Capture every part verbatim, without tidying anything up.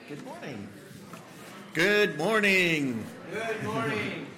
Good morning. Good morning. Good morning.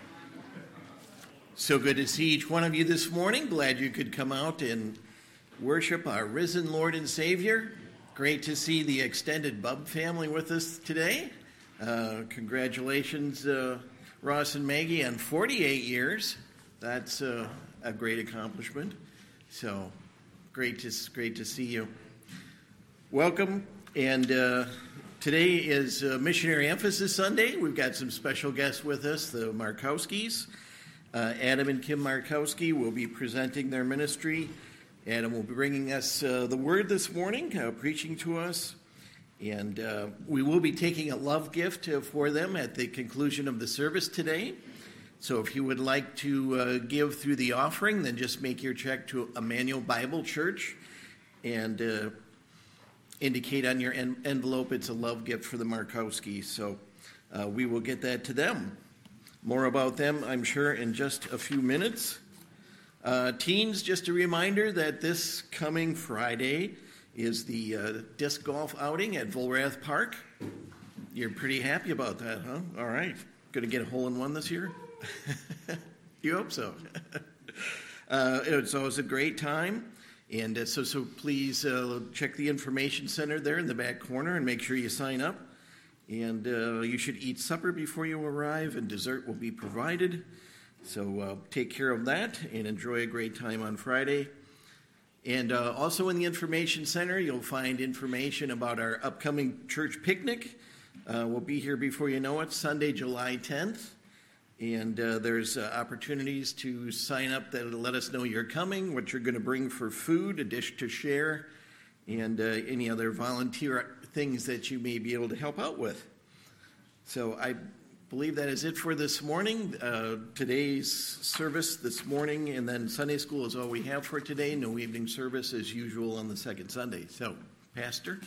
So good to see each one of you this morning. Glad you could come out and worship our risen Lord and Savior. Great to see the extended Bub family with us today. Uh, congratulations, uh, Ross and Maggie, on forty-eight years. That's uh, a great accomplishment. So great to great to see you. Welcome. And uh, today is uh, Missionary Emphasis Sunday. We've got some special guests with us, the Markowskis. Uh, Adam and Kim Markowski will be presenting their ministry. Adam will be bringing us uh, the word this morning, uh, preaching to us. And uh, we will be taking a love gift uh, for them at the conclusion of the service today. So if you would like to uh, give through the offering, then just make your check to Emmanuel Bible Church and uh, indicate on your en- envelope it's a love gift for the Markowskis. So uh, we will get that to them. More about them, I'm sure, in just a few minutes. Uh, teens, just a reminder that this coming Friday is the uh, disc golf outing at Volrath Park. You're pretty happy about that, huh? All right. Going to get a hole-in-one this year? You hope so. uh, it's always a great time. And uh, so, so please uh, check the information center there in the back corner and make sure you sign up. And uh, you should eat supper before you arrive, and dessert will be provided. So uh, take care of that and enjoy a great time on Friday. And uh, also in the information center, you'll find information about our upcoming church picnic. Uh, we'll be here before you know it, Sunday, July tenth. And uh, there's uh, opportunities to sign up that'll let us know you're coming, what you're going to bring for food, a dish to share, and uh, any other volunteer things that you may be able to help out with. So I believe that is it for this morning. Uh, today's service this morning, and then Sunday school is all we have for today. No evening service as usual on the second Sunday. So, Pastor.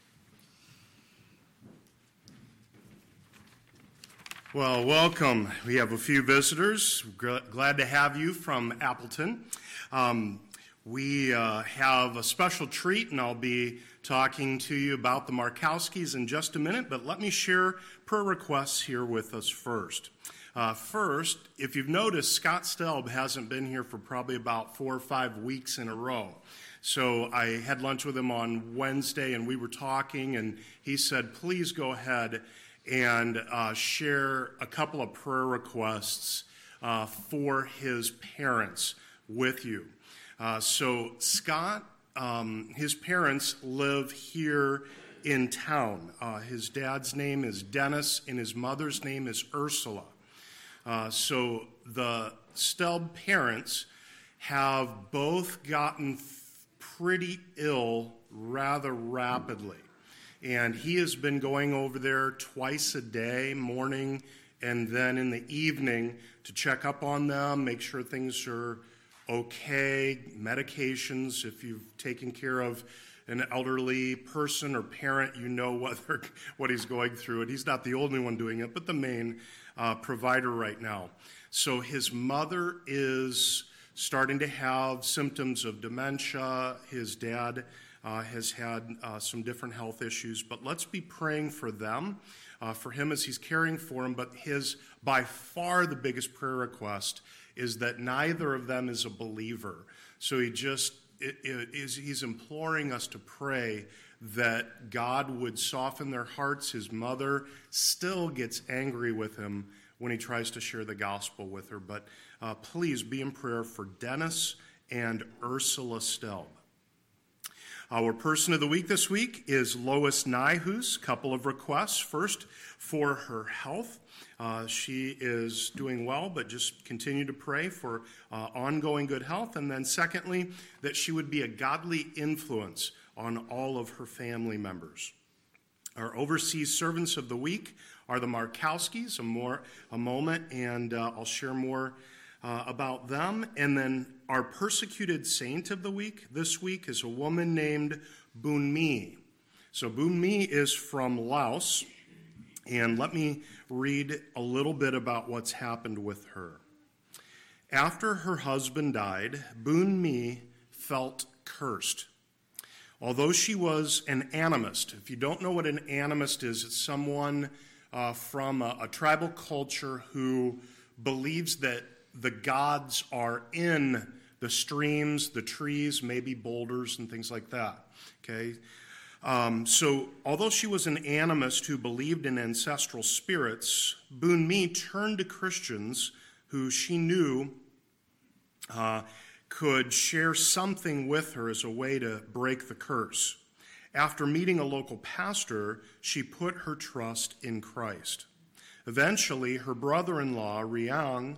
Well, welcome. We have a few visitors. Glad to have you from Appleton. Um, we uh, have a special treat, and I'll be talking to you about the Markowskis in just a minute, but let me share prayer requests here with us first. Uh, first, if you've noticed, Scott Stelb hasn't been here for probably about four or five weeks in a row. So I had lunch with him on Wednesday, and we were talking, and he said, please go ahead and uh, share a couple of prayer requests uh, for his parents with you. Uh, so Scott, um, his parents live here in town. Uh, his dad's name is Dennis, and his mother's name is Ursula. Uh, so the Stelb parents have both gotten f- pretty ill rather rapidly. And he has been going over there twice a day, morning and then in the evening, to check up on them, make sure things are okay, medications. If you've taken care of an elderly person or parent, you know what, what he's going through. And he's not the only one doing it, but the main uh, provider right now. So his mother is starting to have symptoms of dementia. His dad Uh, has had uh, some different health issues, but let's be praying for them, uh, for him as he's caring for him. But his, by far, the biggest prayer request is that neither of them is a believer. So he just it, it is he's imploring us to pray that God would soften their hearts. His mother still gets angry with him when he tries to share the gospel with her. But uh, please be in prayer for Dennis and Ursula Stelb. Our person of the week this week is Lois Nyhus. Couple of requests. First, for her health. Uh, she is doing well, but just continue to pray for uh, ongoing good health. And then secondly, that she would be a godly influence on all of her family members. Our overseas servants of the week are the Markowskis. A, more, a moment, and uh, I'll share more Uh, about them. And then our persecuted saint of the week this week is a woman named Bun Mi. So Bun Mi is from Laos, and let me read a little bit about what's happened with her. After her husband died, Bun Mi felt cursed. although she was an animist. If you don't know what an animist is, it's someone uh, from a, a tribal culture who believes that the gods are in the streams, the trees, maybe boulders and things like that. Okay, um, so although she was an animist who believed in ancestral spirits, Boon Mi turned to Christians who she knew uh, could share something with her as a way to break the curse. After meeting a local pastor, she put her trust in Christ. Eventually, her brother-in-law, Riang,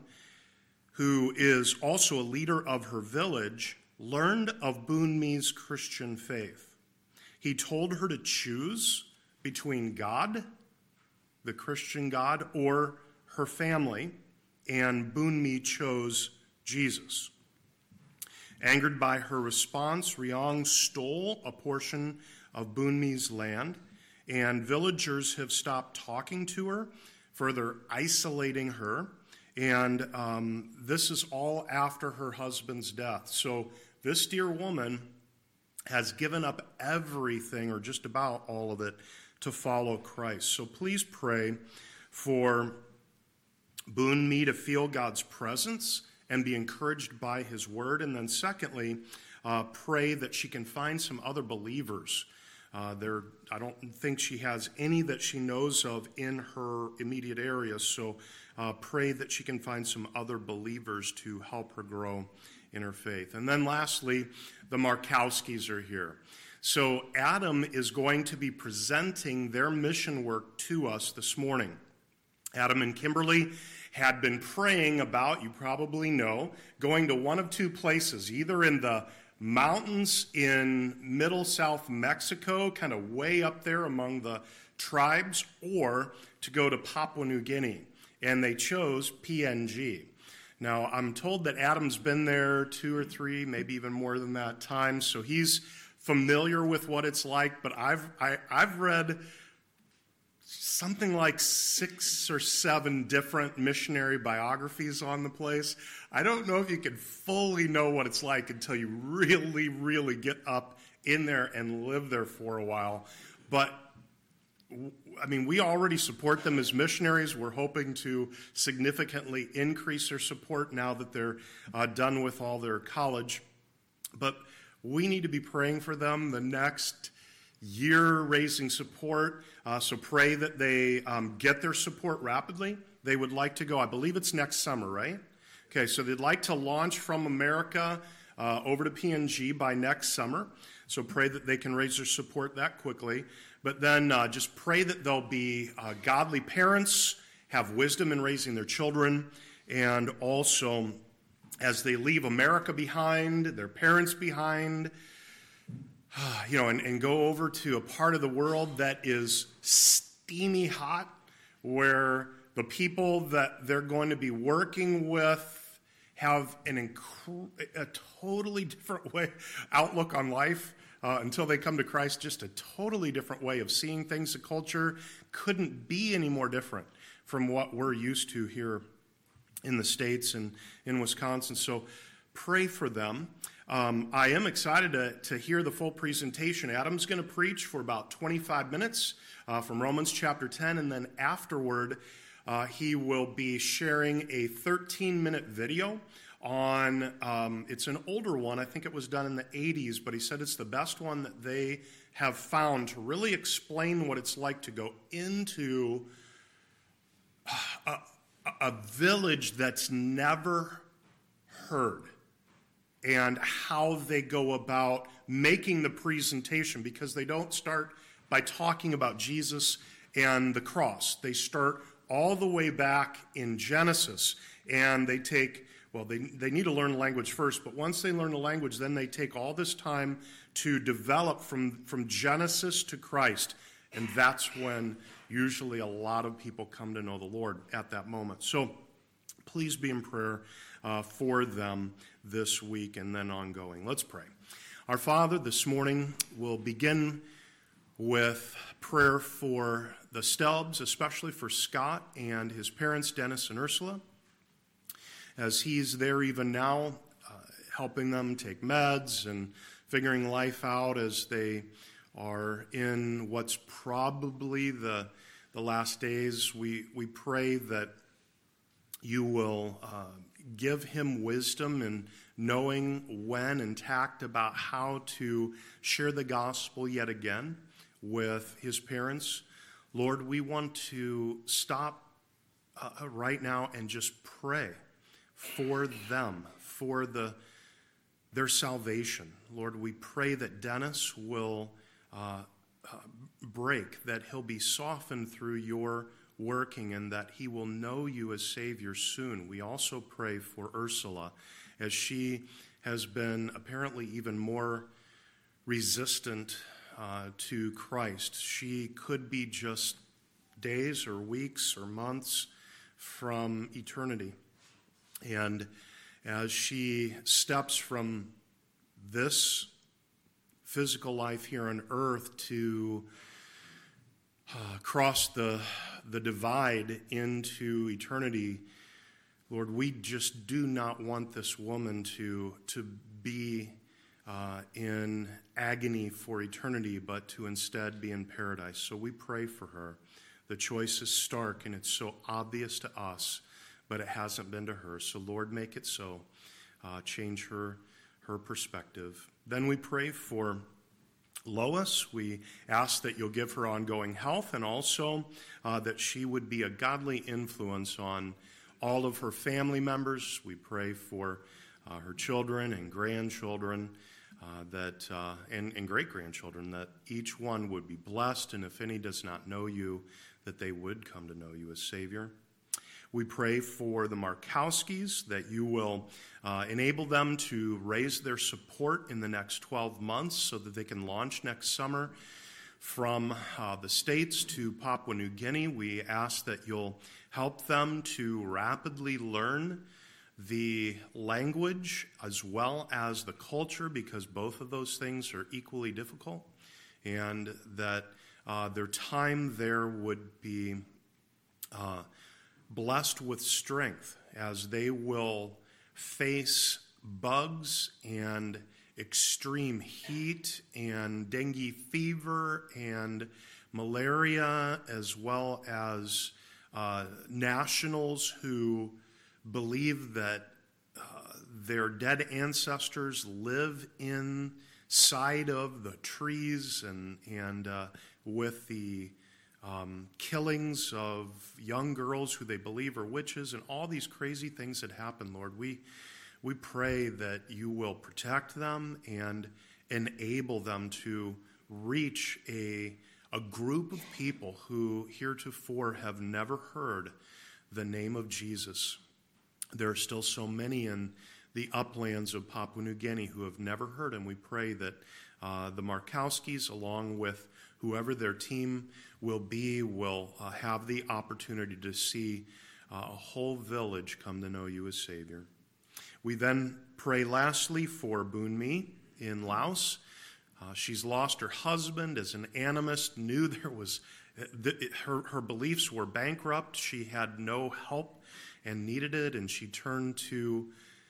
who is also a leader of her village, learned of Boon Mi's Christian faith. He told her to choose between God, the Christian God, or her family, and Boon Mi chose Jesus. Angered by her response, Riang stole a portion of Boon Mi's land, and villagers have stopped talking to her, further isolating her. And um, this is all after her husband's death. So this dear woman has given up everything, or just about all of it, to follow Christ. So please pray for Boon Mi to feel God's presence and be encouraged by his word. And then secondly, uh, pray that she can find some other believers. Uh, there, I don't think she has any that she knows of in her immediate area, so uh, pray that she can find some other believers to help her grow in her faith. And then lastly, the Markowskis are here. So Adam is going to be presenting their mission work to us this morning. Adam and Kimberly had been praying about, you probably know, going to one of two places, either in the mountains in middle South Mexico, kind of way up there among the tribes, or to go to Papua New Guinea. And they chose P N G. Now, I'm told that Adam's been there two or three, maybe even more than that times, so he's familiar with what it's like, but I've I, I've read something like six or seven different missionary biographies on the place. I don't know if you can fully know what it's like until you really, really get up in there and live there for a while. But, I mean, we already support them as missionaries. We're hoping to significantly increase their support now that they're uh, done with all their college. But we need to be praying for them the next year, raising support. Uh, so pray that they um, get their support rapidly. They would like to go, I believe it's next summer, right? Okay, so they'd like to launch from America uh, over to P N G by next summer. So pray that they can raise their support that quickly. But then uh, just pray that they'll be uh, godly parents, have wisdom in raising their children, and also as they leave America behind, their parents behind, you know, and, and go over to a part of the world that is steamy hot, where the people that they're going to be working with have an inc- a totally different way outlook on life uh, until they come to Christ. Just a totally different way of seeing things. The culture couldn't be any more different from what we're used to here in the States and in Wisconsin. So pray for them. Um, I am excited to, to hear the full presentation. Adam's going to preach for about twenty-five minutes uh, from Romans chapter ten, and then afterward, uh, he will be sharing a thirteen-minute video on, um, it's an older one, I think it was done in the eighties, but he said it's the best one that they have found to really explain what it's like to go into a, a village that's never heard, and how they go about making the presentation, because they don't start by talking about Jesus and the cross. They start all the way back in Genesis, and they take, well, they, they need to learn the language first, but once they learn the language, then they take all this time to develop from, from Genesis to Christ, and that's when usually a lot of people come to know the Lord at that moment. So please be in prayer uh, for them this week and then ongoing. Let's pray. Our Father, this morning we'll begin with prayer for the Stubbs, especially for Scott and his parents, Dennis and Ursula, as he's there even now, uh, helping them take meds and figuring life out as they are in what's probably the the last days. We we pray that you will uh, give him wisdom in knowing when and tact about how to share the gospel yet again with his parents. Lord, we want to stop uh, right now and just pray for them, for the their salvation. Lord, we pray that Dennis will uh, uh, break, that he'll be softened through your working, and that he will know you as Savior soon. We also pray for Ursula, as she has been apparently even more resistant uh, to Christ. She could be just days or weeks or months from eternity. And as she steps from this physical life here on earth to uh, cross the, the divide into eternity, Lord, we just do not want this woman to, to be uh, in agony for eternity, but to instead be in paradise. So we pray for her. The choice is stark, and it's so obvious to us, but it hasn't been to her. So, Lord, make it so. Uh, change her, her perspective. Then we pray for Lois. We ask that you'll give her ongoing health, and also uh, that she would be a godly influence on all of her family members. We pray for uh, her children and grandchildren, uh, that uh, and, and great-grandchildren, that each one would be blessed, and if any does not know you, that they would come to know you as Savior. We pray for the Markowskis, that you will uh, enable them to raise their support in the next twelve months so that they can launch next summer from uh, the States to Papua New Guinea. We ask that you'll help them to rapidly learn the language as well as the culture, because both of those things are equally difficult, and that uh, their time there would be uh, blessed with strength as they will face bugs and extreme heat and dengue fever and malaria, as well as uh, nationals who believe that uh, their dead ancestors live inside of the trees, and, and uh, with the Um, killings of young girls who they believe are witches, and all these crazy things that happen, Lord. We we pray that you will protect them and enable them to reach a, a group of people who heretofore have never heard the name of Jesus. There are still so many in the uplands of Papua New Guinea who have never heard, and we pray that uh, the Markowskis, along with whoever their team will be, will uh, have the opportunity to see uh, a whole village come to know you as Savior. We then pray lastly for Boon Mi in Laos. Uh, she's lost her husband as an animist, knew there was, th- her, her beliefs were bankrupt. She had no help and needed it, and she turned to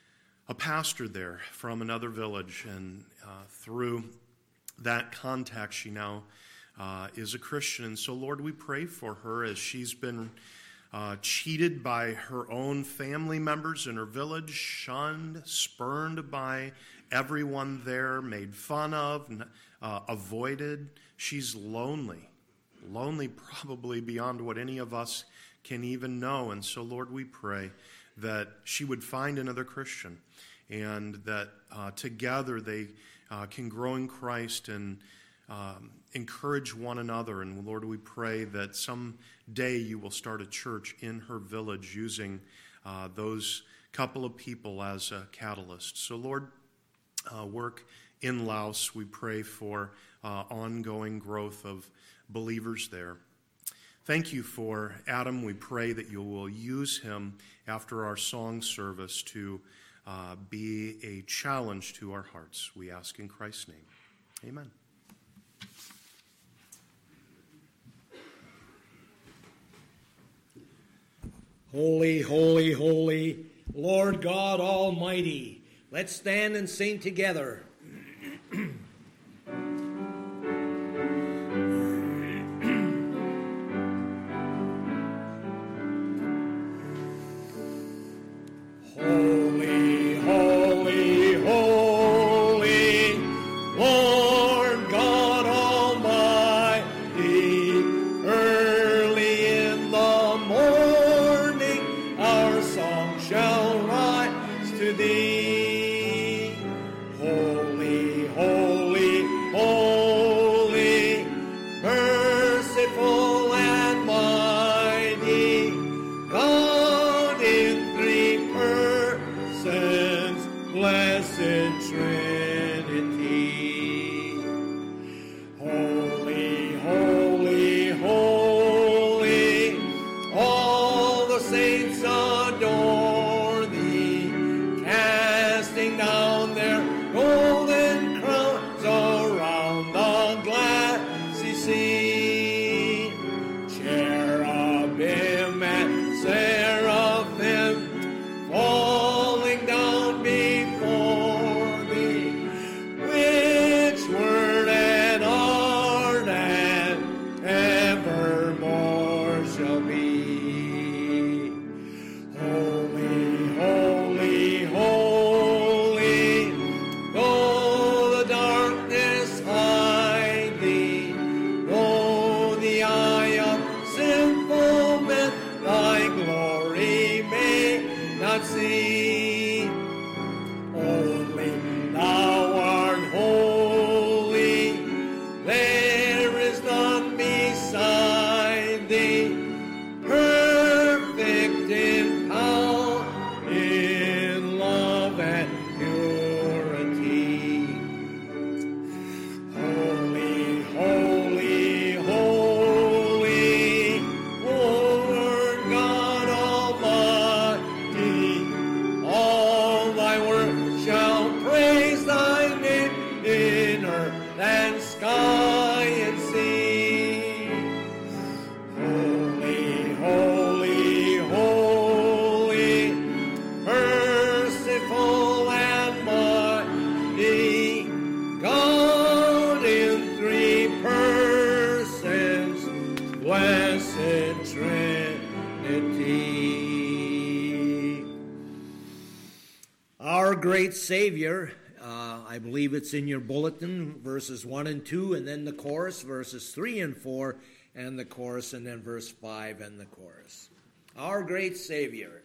a pastor there from another village, and uh, through that contact, she now Uh, is a Christian. And so, Lord, we pray for her as she's been uh, cheated by her own family members in her village, shunned, spurned by everyone there, made fun of, uh, avoided. She's lonely, lonely probably beyond what any of us can even know. And so, Lord, we pray that she would find another Christian, and that uh, together they uh, can grow in Christ and Um, encourage one another. And Lord, we pray that someday you will start a church in her village using uh, those couple of people as a catalyst. So Lord, uh, work in Laos. We pray for uh, ongoing growth of believers there. Thank you for Adam. We pray that you will use him after our song service to uh, be a challenge to our hearts. We ask in Christ's name. Amen. Holy, holy, holy, Lord God Almighty. Let's stand and sing together. than sky and sea. Holy, holy, holy, merciful and mighty, God in three persons, blessed Trinity. Our great Savior, uh, I believe it's in your bulletin, verses one and two, and then the chorus, verses three and four, and the chorus, and then verse five and the chorus. Our great Savior.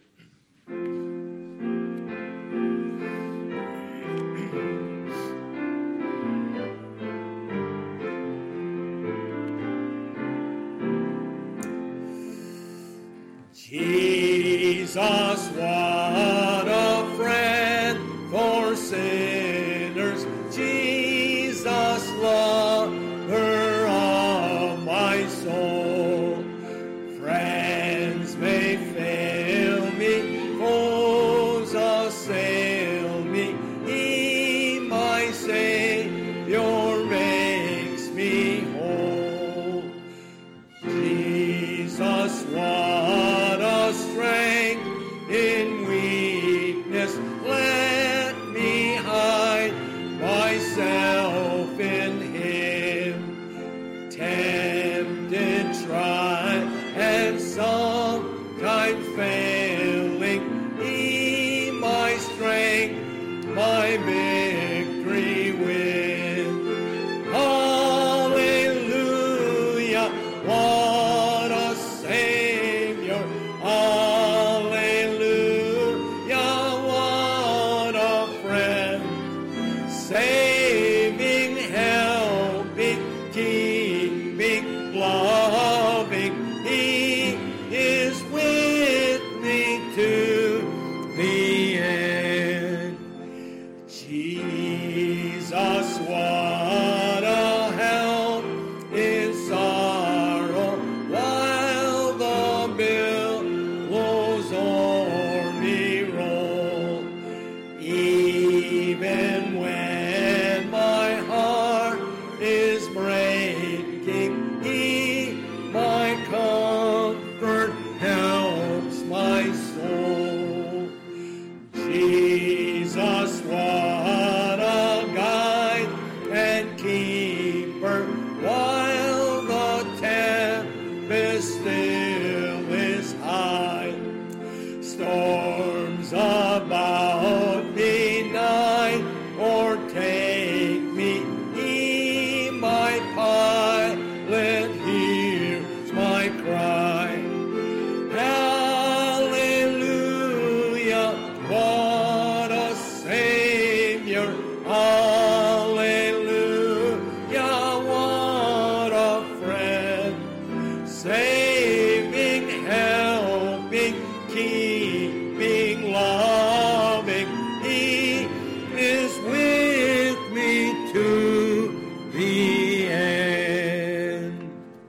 Jesus, what a friend for sinners. Jesus, lover of my soul. Friends may fail me, foes assail me. He, my Savior, makes me whole. Jesus, what a strength in weakness. Let me hide myself in Him. Tempted, tried, and sometimes failing, He my strength, my victory win. Hallelujah, what a Savior. Hallelujah, what a friend. Saving, helping, keeping, loving, He is with me to the end. Jesus, what a help in sorrow, while the billows o'er me roll. Even when my heart is breaking, He, my comfort, helps my soul. Jesus, what a guide and keeper, while the tempest still is high. Storms about me night or take me, He, my pilot, hears my cry. Hallelujah, what a Savior. Hallelujah, what a friend. Saving, helping, keeping, loving, He is with me to the end.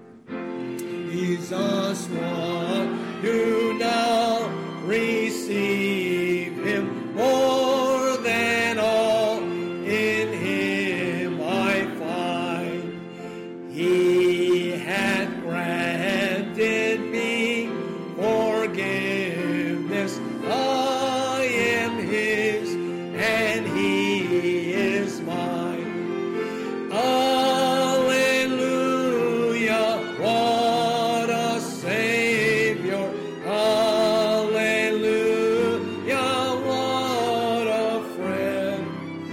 Jesus, what do now receive Him more than all in Him I find. He hath granted me forgiveness. I am His and He is mine. Hallelujah, what a Savior. Hallelujah, what a friend.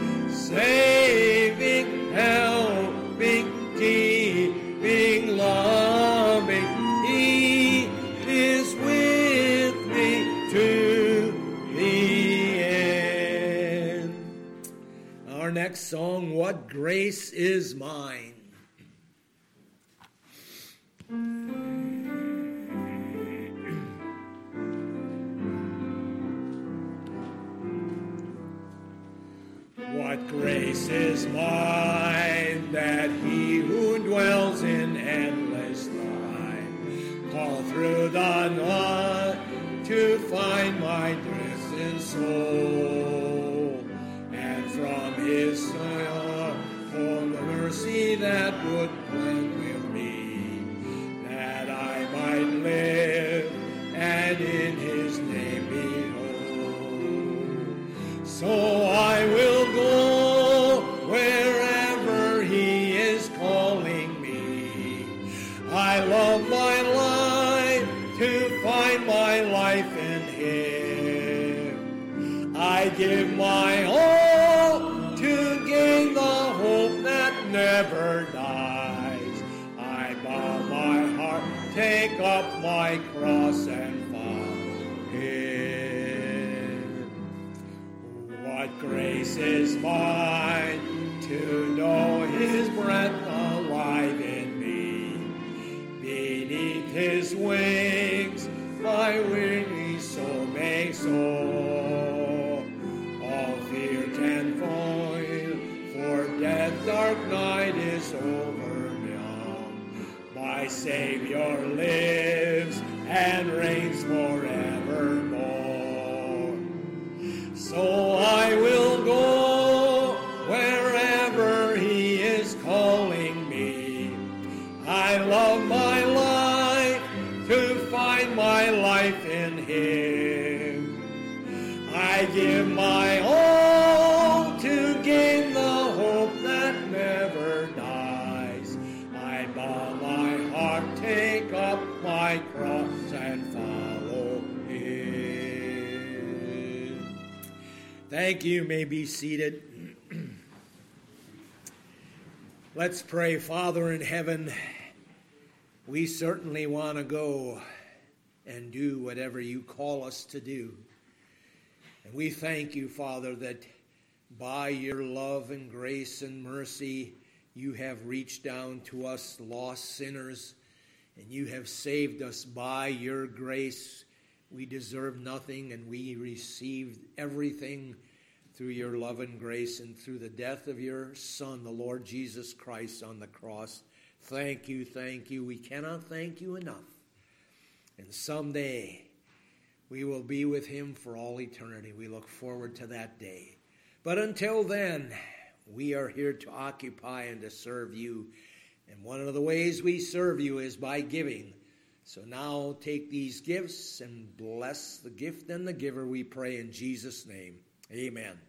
Saving, helping, keeping, loving, He is with me to the end. Our next song, What Grace Is Mine. What grace is mine that He who dwells in endless light call through the night to find my risen soul, and from His soul full mercy that would blend with me, that I might live and in his name be whole. So I will go wherever he is calling me. I love my life to find my life in him. I give my all to gain the hope that never dies. I bow my heart, take up my cross and follow him. What grace is mine to know his breath alive in me. Beneath his wings my weary soul makes whole. All fear can foil, for death's dark night is over now. My Savior lives and reigns forevermore. So I will go wherever he is calling me. I love my life to find my life in him. I give my all to gain the hope that never dies. I bow my heart, take up my cross and follow him. Thank you. You may be seated. Let's pray. Father in heaven, we certainly want to go and do whatever you call us to do. And we thank you, Father, that by your love and grace and mercy, you have reached down to us lost sinners, and you have saved us by your grace. We deserve nothing, and we received everything through your love and grace and through the death of your Son, the Lord Jesus Christ, on the cross. Thank you, thank you. We cannot thank you enough. And someday we will be with him for all eternity. We look forward to that day. But until then, we are here to occupy and to serve you. And one of the ways we serve you is by giving. So now take these gifts and bless the gift and the giver, we pray in Jesus' name. Amen.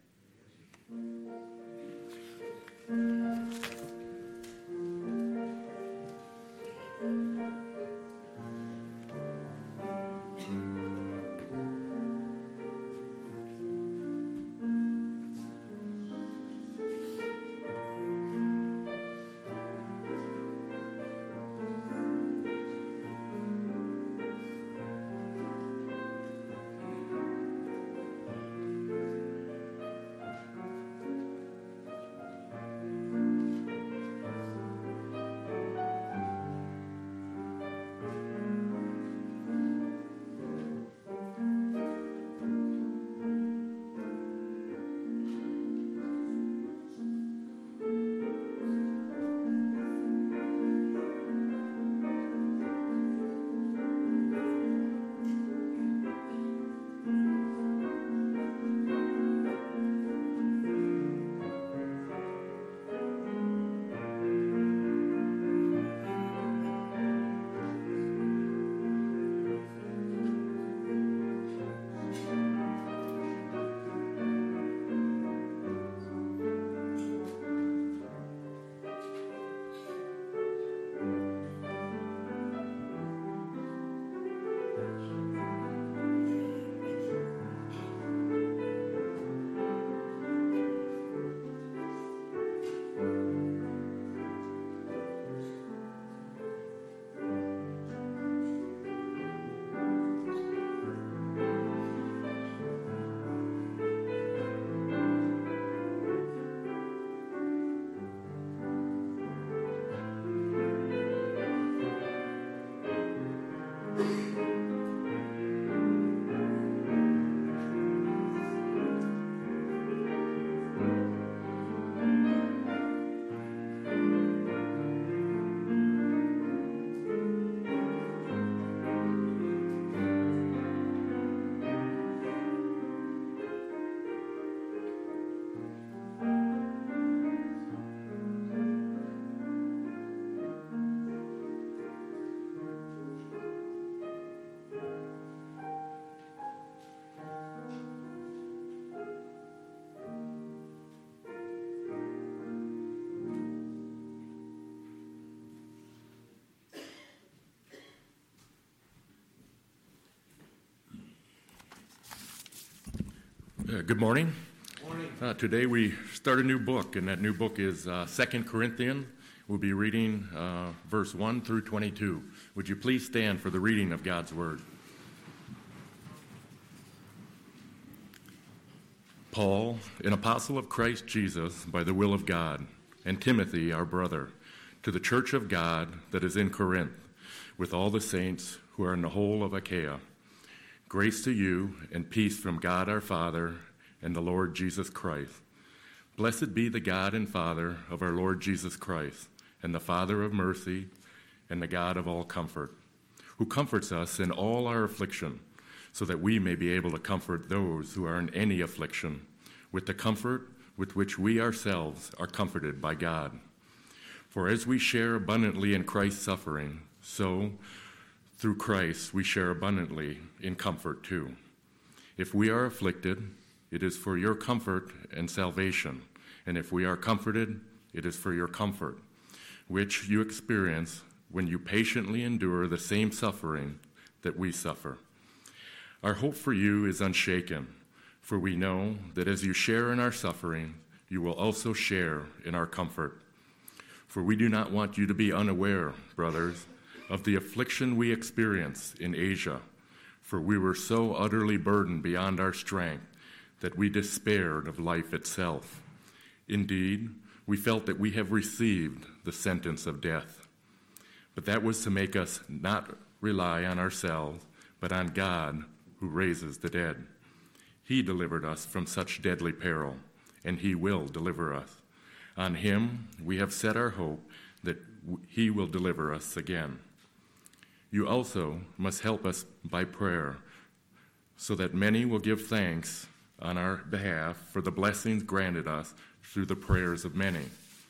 Uh, good morning. Morning. Uh, today we start a new book, and that new book is uh, Second Corinthians. We'll be reading uh, verse one through twenty-two. Would you please stand for the reading of God's Word? Paul, an apostle of Christ Jesus by the will of God, and Timothy, our brother, to the church of God that is in Corinth, with all the saints who are in the whole of Achaia. Grace to you and peace from God our Father and the Lord Jesus Christ. Blessed be the God and Father of our Lord Jesus Christ, and the Father of mercy, and the God of all comfort, who comforts us in all our affliction, so that we may be able to comfort those who are in any affliction, with the comfort with which we ourselves are comforted by God. For as we share abundantly in Christ's suffering, so through Christ we share abundantly in comfort too. If we are afflicted, it is for your comfort and salvation, and if we are comforted, it is for your comfort, which you experience when you patiently endure the same suffering that we suffer. Our hope for you is unshaken, for we know that as you share in our suffering, you will also share in our comfort. For we do not want you to be unaware, brothers, of the affliction we experienced in Asia, for we were so utterly burdened beyond our strength that we despaired of life itself. Indeed, we felt that we have received the sentence of death. But that was to make us not rely on ourselves, but on God, who raises the dead. He delivered us from such deadly peril, and he will deliver us. On him we have set our hope that he will deliver us again. You also must help us by prayer, so that many will give thanks on our behalf for the blessings granted us through the prayers of many.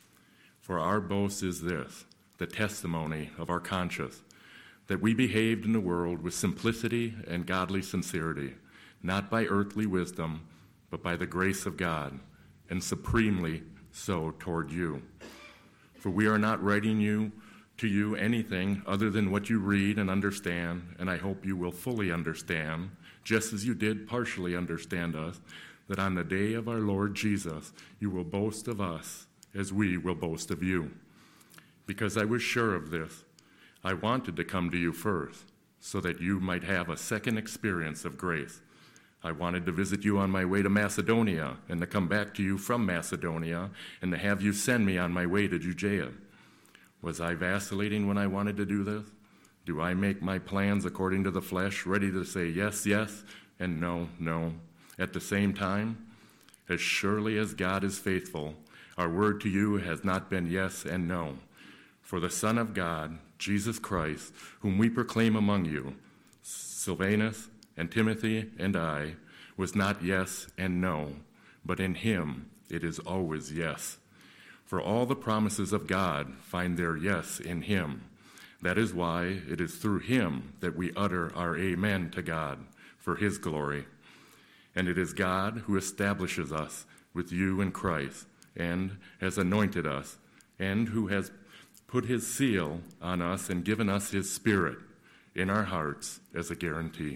For our boast is this, the testimony of our conscience, that we behaved in the world with simplicity and godly sincerity, not by earthly wisdom, but by the grace of God, and supremely so toward you. For we are not writing you to you anything other than what you read and understand, and I hope you will fully understand, just as you did partially understand us, that on the day of our Lord Jesus you will boast of us as we will boast of you. Because I was sure of this, I wanted to come to you first, so that you might have a second experience of grace. I wanted to visit you on my way to Macedonia, and to come back to you from Macedonia, and to have you send me on my way to Judea. Was I vacillating when I wanted to do this? Do I make my plans according to the flesh, ready to say yes, yes, and no, no, at the same time? As surely as God is faithful, our word to you has not been yes and no. For the Son of God, Jesus Christ, whom we proclaim among you, Silvanus and Timothy and I, was not yes and no, but in him it is always yes. For all the promises of God find their yes in him. That is why it is through him that we utter our amen to God for his glory. And it is God who establishes us with you in Christ, and has anointed us, and who has put his seal on us and given us his Spirit in our hearts as a guarantee.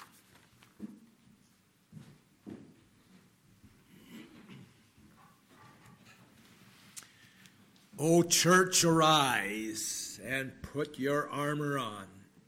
O church, arise and put your armor on.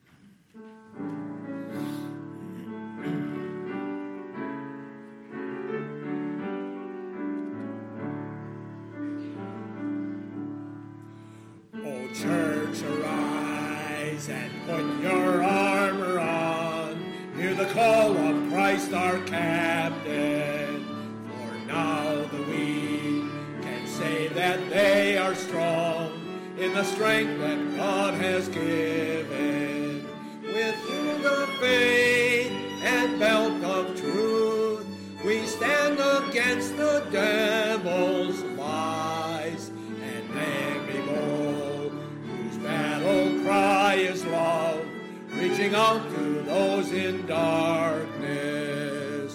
O church, arise and put your armor on. Hear the call of Christ our captain. For now the weak can say that they are strong in the strength that God has given. With shield of faith and belt of truth, we stand against the devil's lies, and then behold, whose battle cry is love, reaching out to those in darkness.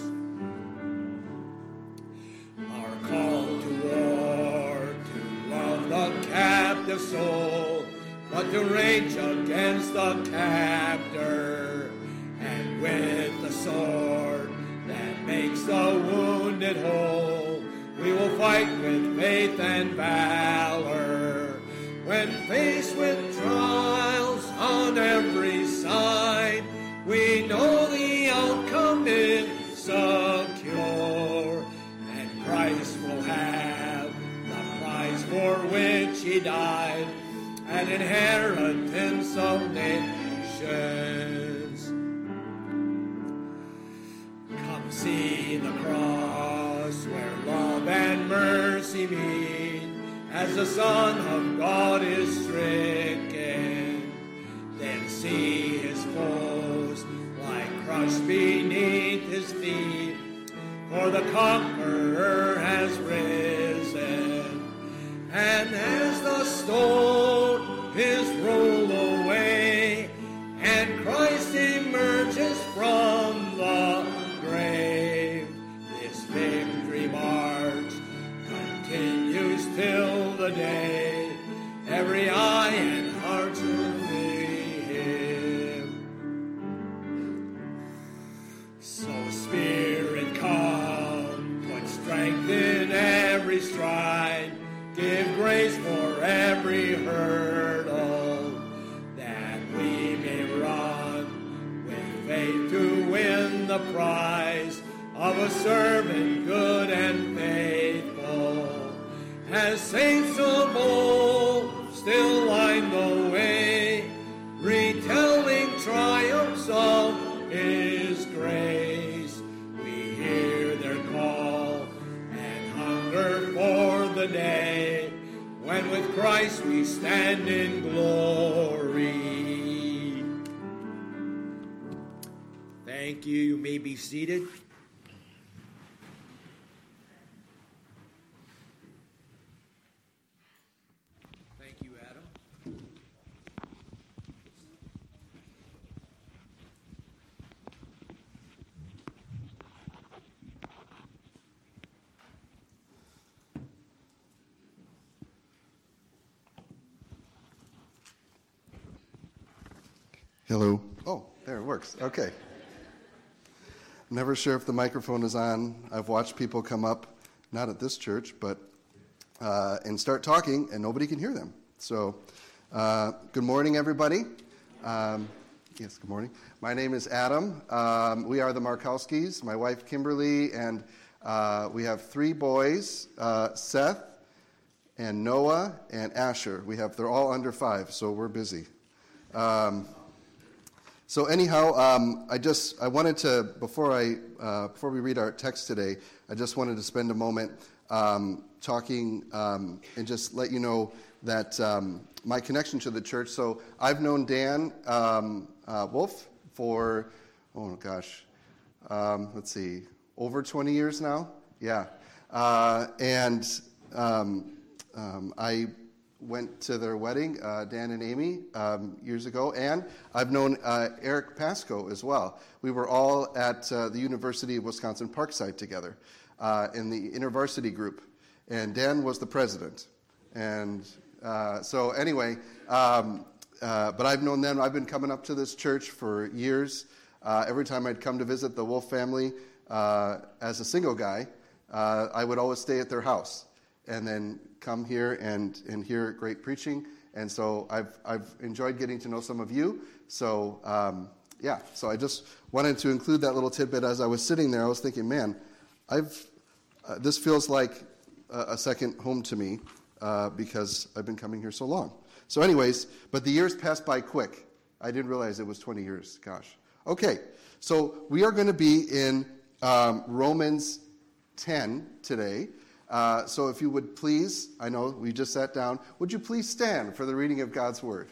Our call to war, to love the captive soul, but to rage against the captor, and with the sword that makes makes the wounded whole. We will fight with faith and valor. When faced with trials on every side, we know the outcome is secure, and Christ will have the prize for which he died, an inheritance of nations. Come see the cross where love and mercy meet, as the Son of God is stricken. Then see his foes lie crushed beneath his feet, for the conqueror has risen. And as the stone is rolled away, and Christ emerges from the grave, this victory march continues till the day every eye and heart will see him. So Spirit, come, put strength in every stride, give grace for every hurdle, that we may run with faith to win the prize of a servant good and faithful. As saints of old still line the way, retelling triumphs of his grace, we hear their call and hunger for the day when with Christ we stand in glory. Thank you. You may be seated. Hello. Oh, there it works. Okay. I'm never sure if the microphone is on. I've watched people come up, not at this church, but uh, and start talking, and nobody can hear them. So, uh, good morning, everybody. Um, yes, good morning. My name is Adam. Um, we are the Markowskis, my wife Kimberly, and uh, we have three boys, uh, Seth and Noah and Asher. We have they're all under five, so we're busy. Um, So anyhow, um, I just I wanted to before I uh, before we read our text today, I just wanted to spend a moment um, talking um, and just let you know that um, my connection to the church. So I've known Dan um, uh, Wolf for oh gosh, um, let's see, over twenty years now. Yeah, uh, and um, um, I. went to their wedding, uh, Dan and Amy, um, years ago, and I've known uh, Eric Pasco as well. We were all at uh, the University of Wisconsin Parkside together uh, in the InterVarsity group, and Dan was the president. And uh, so anyway, um, uh, but I've known them. I've been coming up to this church for years. Uh, every time I'd come to visit the Wolf family uh, as a single guy, uh, I would always stay at their house and then come here and, and hear great preaching. And so I've I've enjoyed getting to know some of you. So um, yeah, so I just wanted to include that little tidbit. As I was sitting there, I was thinking, man, I've uh, this feels like a, a second home to me uh, because I've been coming here so long. So anyways, but the years passed by quick. I didn't realize it was twenty years. Gosh. Okay, so we are going to be in um, Romans ten today. Uh, so if you would please, I know we just sat down, would you please stand for the reading of God's Word?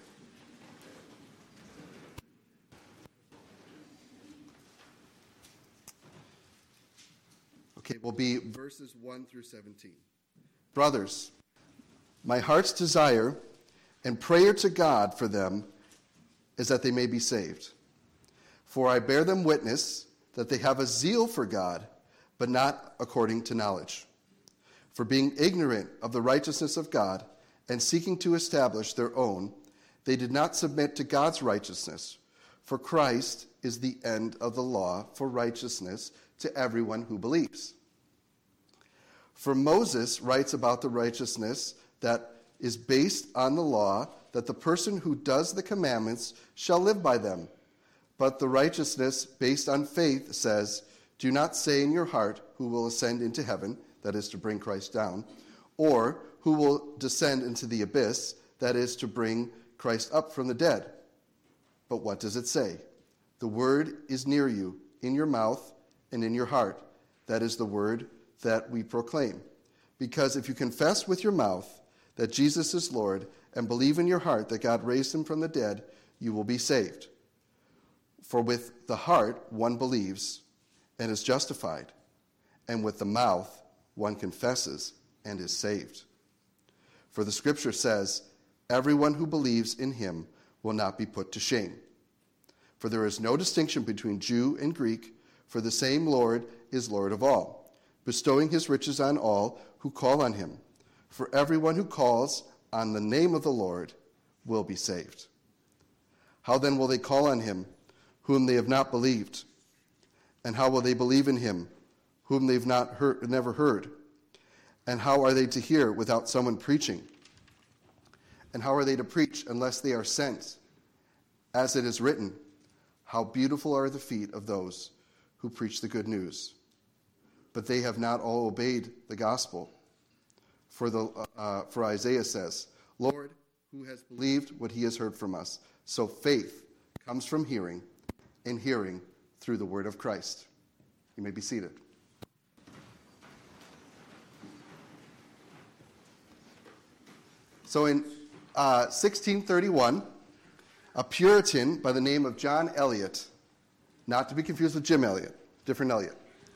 Okay, will be verses one through seventeen. Brothers, my heart's desire and prayer to God for them is that they may be saved. For I bear them witness that they have a zeal for God, but not according to knowledge. For being ignorant of the righteousness of God and seeking to establish their own, they did not submit to God's righteousness. For Christ is the end of the law for righteousness to everyone who believes. For Moses writes about the righteousness that is based on the law, that the person who does the commandments shall live by them. But the righteousness based on faith says, do not say in your heart, who will ascend into heaven, that is to bring Christ down, or who will descend into the abyss, that is to bring Christ up from the dead. But what does it say? The word is near you, in your mouth and in your heart. That is the word that we proclaim. Because if you confess with your mouth that Jesus is Lord and believe in your heart that God raised him from the dead, you will be saved. For with the heart one believes and is justified, and with the mouth one confesses and is saved. For the scripture says, everyone who believes in him will not be put to shame. For there is no distinction between Jew and Greek, for the same Lord is Lord of all, bestowing his riches on all who call on him. For everyone who calls on the name of the Lord will be saved. How then will they call on him whom they have not believed? And how will they believe in him whom they've not heard, never heard? And how are they to hear without someone preaching? And how are they to preach unless they are sent? As it is written, how beautiful are the feet of those who preach the good news. But they have not all obeyed the gospel. For, the, uh, for Isaiah says, Lord, who has believed what he has heard from us? So faith comes from hearing, and hearing through the word of Christ. You may be seated. So in uh, sixteen thirty-one, a Puritan by the name of John Eliot, not to be confused with Jim Eliot, different Eliot,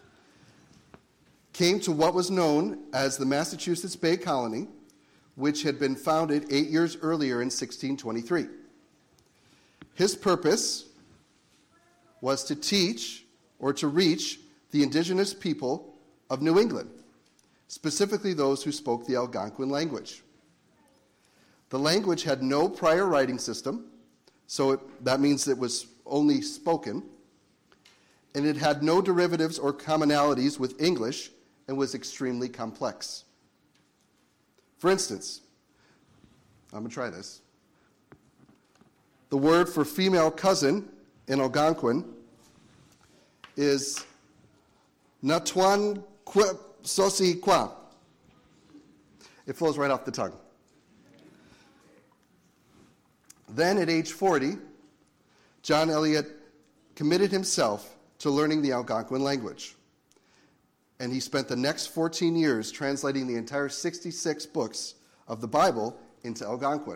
came to what was known as the Massachusetts Bay Colony, which had been founded eight years earlier in sixteen twenty-three. His purpose was to teach or to reach the indigenous people of New England, specifically those who spoke the Algonquin language. The language had no prior writing system, so it, that means it was only spoken, and it had no derivatives or commonalities with English and was extremely complex. For instance, I'm going to try this. The word for female cousin in Algonquin is Natuan Sosi Kwa. It flows right off the tongue. Then at age forty, John Eliot committed himself to learning the Algonquin language. And he spent the next fourteen years translating the entire sixty-six books of the Bible into Algonquin.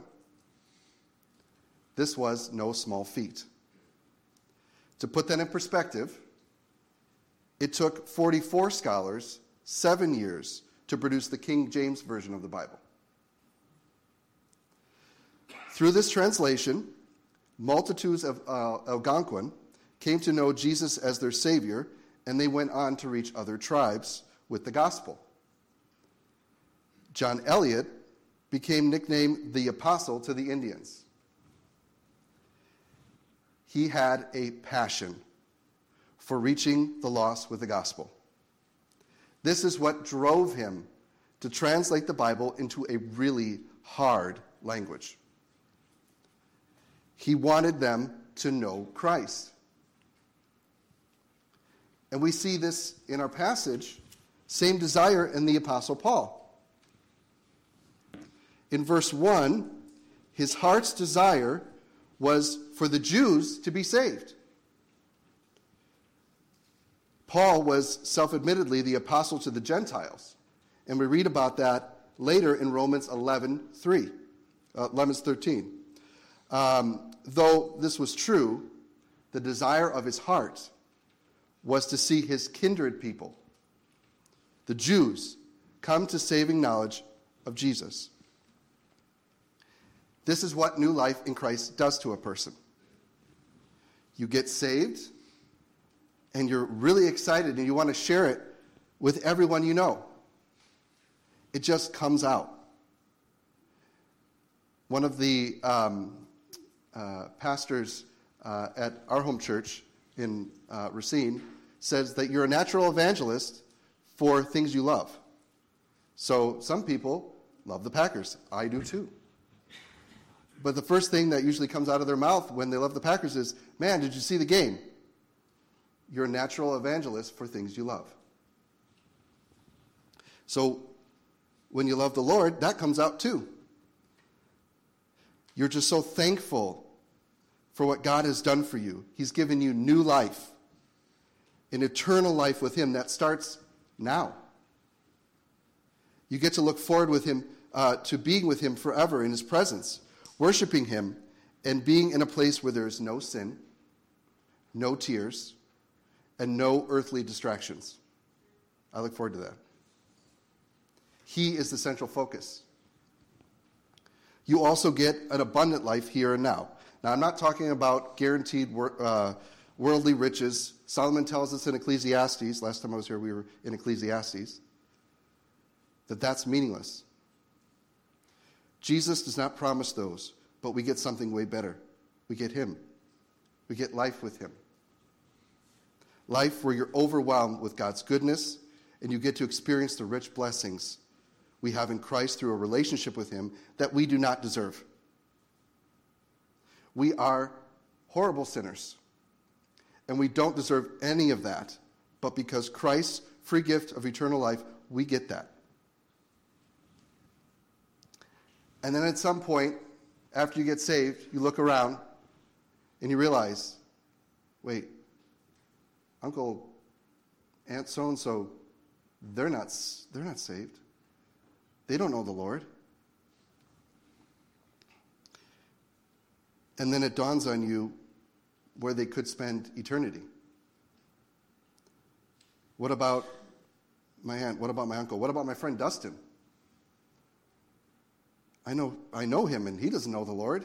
This was no small feat. To put that in perspective, it took forty-four scholars seven years to produce the King James Version of the Bible. Through this translation, multitudes of uh, Algonquin came to know Jesus as their Savior, and they went on to reach other tribes with the gospel. John Eliot became nicknamed the Apostle to the Indians. He had a passion for reaching the lost with the gospel. This is what drove him to translate the Bible into a really hard language. He wanted them to know Christ. And we see this in our passage, same desire in the Apostle Paul. In verse one, his heart's desire was for the Jews to be saved. Paul was self-admittedly the apostle to the Gentiles. And we read about that later in Romans eleven three, uh, eleven thirteen. Um, though this was true, the desire of his heart was to see his kindred people, the Jews, come to saving knowledge of Jesus. This is what new life in Christ does to a person. You get saved, and you're really excited, and you want to share it with everyone you know. It just comes out. One of the um, uh, pastors uh, at our home church in uh, Racine says that you're a natural evangelist for things you love. So some people love the Packers. I do too. But the first thing that usually comes out of their mouth when they love the Packers is, man, did you see the game? You're a natural evangelist for things you love. So when you love the Lord, that comes out too. You're just so thankful for what God has done for you. He's given you new life, an eternal life with him that starts now. You get to look forward with him uh, to being with him forever in his presence, worshiping him, and being in a place where there is no sin, no tears, and no earthly distractions. I look forward to that. He is the central focus. You also get an abundant life here and now. Now, I'm not talking about guaranteed wor- uh, worldly riches. Solomon tells us in Ecclesiastes, last time I was here we were in Ecclesiastes, that that's meaningless. Jesus does not promise those, but we get something way better. We get him. We get life with him. Life where you're overwhelmed with God's goodness and you get to experience the rich blessings we have in Christ through a relationship with him that we do not deserve. We are horrible sinners, and we don't deserve any of that, but because Christ's free gift of eternal life, we get that. And then at some point, after you get saved, you look around and you realize, wait, Uncle, Aunt so-and-so, they're not, they're not saved. They don't know the Lord. And then it dawns on you where they could spend eternity. What about my aunt? What about my uncle? What about my friend Dustin? I know, I know him, and he doesn't know the Lord.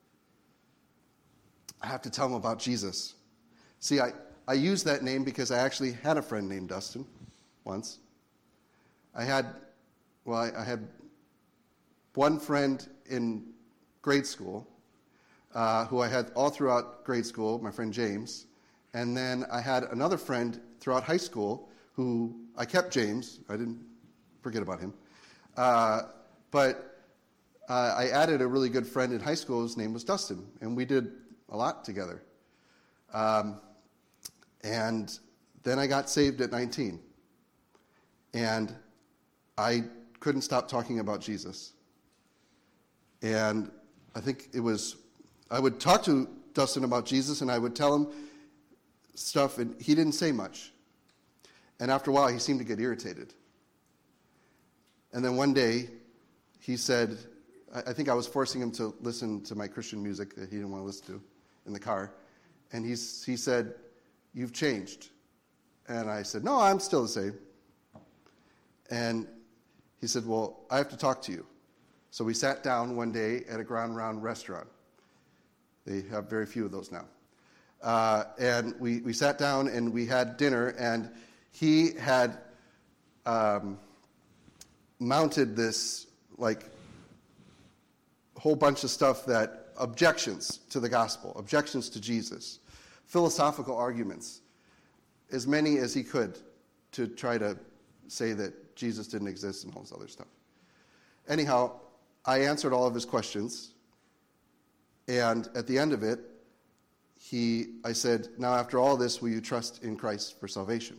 I have to tell him about Jesus. See, I, I use that name because I actually had a friend named Dustin once. I had, well, I, I had one friend in grade school uh, who I had all throughout grade school, my friend James. And then I had another friend throughout high school who I kept James. I didn't forget about him. Uh, but Uh, I added a really good friend in high school. His name was Dustin, and we did a lot together. Um, and then I got saved at nineteen, and I couldn't stop talking about Jesus. And I think it was, I would talk to Dustin about Jesus, and I would tell him stuff, and he didn't say much. And after a while, he seemed to get irritated. And then one day, he said, I think I was forcing him to listen to my Christian music that he didn't want to listen to in the car. And he's, he said, "You've changed." And I said, "No, I'm still the same." And he said, "Well, I have to talk to you." So we sat down one day at a Ground Round restaurant. They have very few of those now. Uh, and we, we sat down and we had dinner, and he had um, mounted this, like, whole bunch of stuff that objections to the gospel, objections to Jesus, philosophical arguments, as many as he could to try to say that Jesus didn't exist and all this other stuff. Anyhow, I answered all of his questions, and at the end of it, he, I said, "Now after all this, will you trust in Christ for salvation?"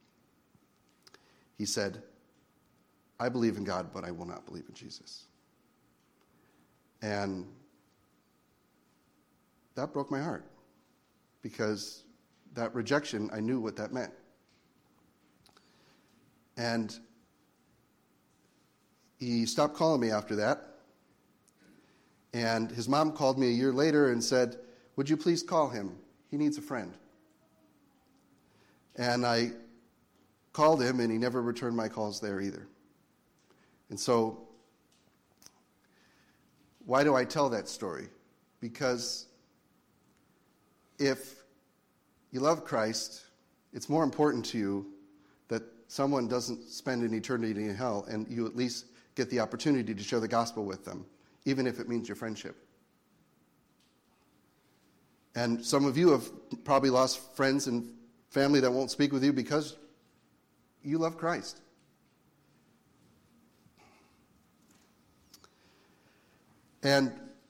He said, "I believe in God, but I will not believe in Jesus." And that broke my heart, because that rejection, I knew what that meant. And he stopped calling me after that. And his mom called me a year later and said, "Would you please call him? He needs a friend." And I called him, and he never returned my calls there either. And so, why do I tell that story? Because if you love Christ, it's more important to you that someone doesn't spend an eternity in hell, and you at least get the opportunity to share the gospel with them, even if it means your friendship. And some of you have probably lost friends and family that won't speak with you because you love Christ. And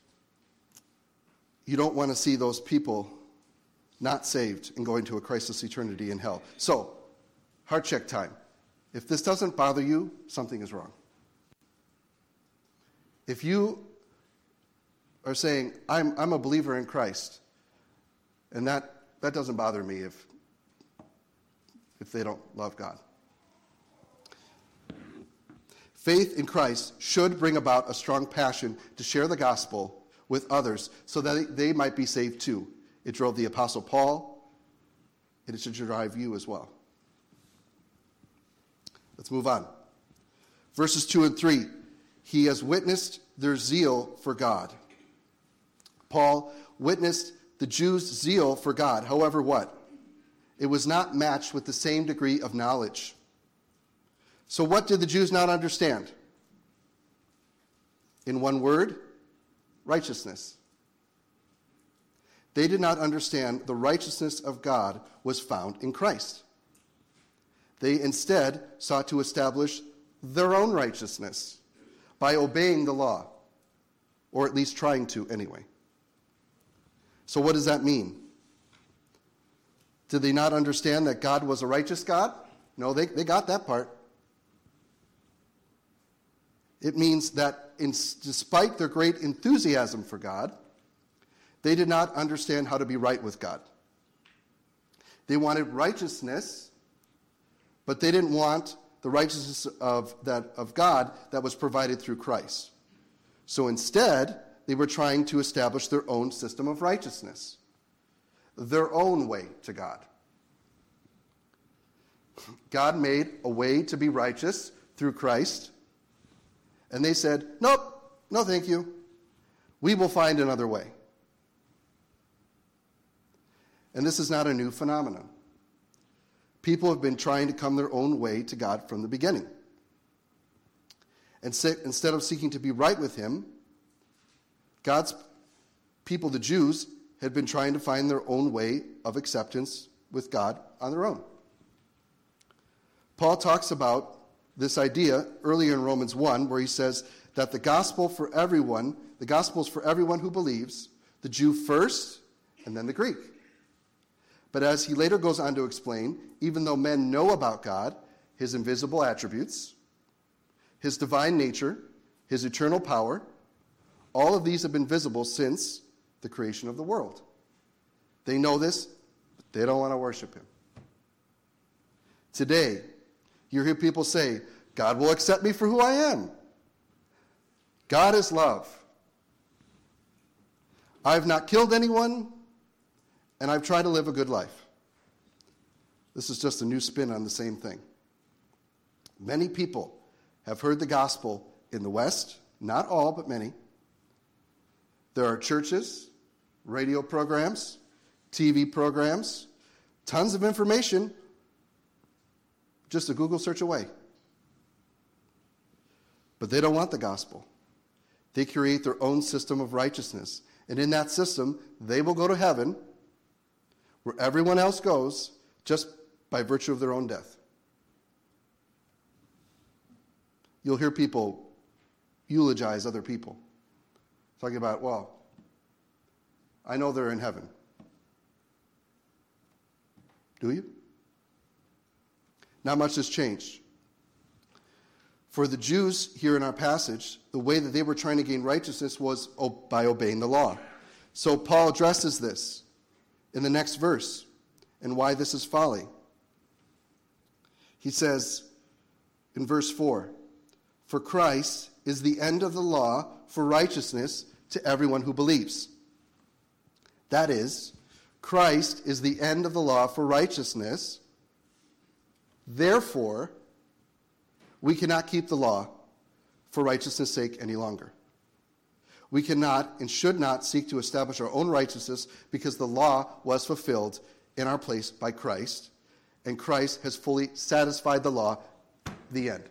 you don't want to see those people not saved and going to a Christless eternity in hell. So, heart check time. If this doesn't bother you, something is wrong. If you are saying, I'm, I'm a believer in Christ, and that, that doesn't bother me if, if they don't love God. Faith in Christ should bring about a strong passion to share the gospel with others so that they might be saved too. It drove the Apostle Paul, and it should drive you as well. Let's move on. Verses two and three. He has witnessed their zeal for God. Paul witnessed the Jews' zeal for God. However, what? It was not matched with the same degree of knowledge. So what did the Jews not understand? In one word, righteousness. They did not understand the righteousness of God was found in Christ. They instead sought to establish their own righteousness by obeying the law, or at least trying to anyway. So what does that mean? Did they not understand that God was a righteous God? No, they, they got that part. It means that in, despite their great enthusiasm for God, they did not understand how to be right with God. They wanted righteousness, but they didn't want the righteousness of, that, of God that was provided through Christ. So instead, they were trying to establish their own system of righteousness, their own way to God. God made a way to be righteous through Christ, and they said, nope, no thank you. We will find another way. And this is not a new phenomenon. People have been trying to come their own way to God from the beginning. And se- instead of seeking to be right with him, God's people, the Jews, had been trying to find their own way of acceptance with God on their own. Paul talks about this idea earlier in Romans one, where he says that the gospel for everyone, the gospel is for everyone who believes, the Jew first, and then the Greek. But as he later goes on to explain, even though men know about God, his invisible attributes, his divine nature, his eternal power, all of these have been visible since the creation of the world. They know this, but they don't want to worship him. Today, you hear people say, God will accept me for who I am. God is love. I've not killed anyone, and I've tried to live a good life. This is just a new spin on the same thing. Many people have heard the gospel in the West, not all, but many. There are churches, radio programs, T V programs, tons of information, just a Google search away. But they don't want the gospel. They create their own system of righteousness. And in that system, they will go to heaven, where everyone else goes, just by virtue of their own death. You'll hear people eulogize other people, talking about, well, I know they're in heaven. Do you? Not much has changed. For the Jews here in our passage, the way that they were trying to gain righteousness was by obeying the law. So Paul addresses this in the next verse and why this is folly. He says in verse four, for Christ is the end of the law for righteousness to everyone who believes. That is, Christ is the end of the law for righteousness. Therefore, we cannot keep the law for righteousness' sake any longer. We cannot and should not seek to establish our own righteousness because the law was fulfilled in our place by Christ, and Christ has fully satisfied the law. The end.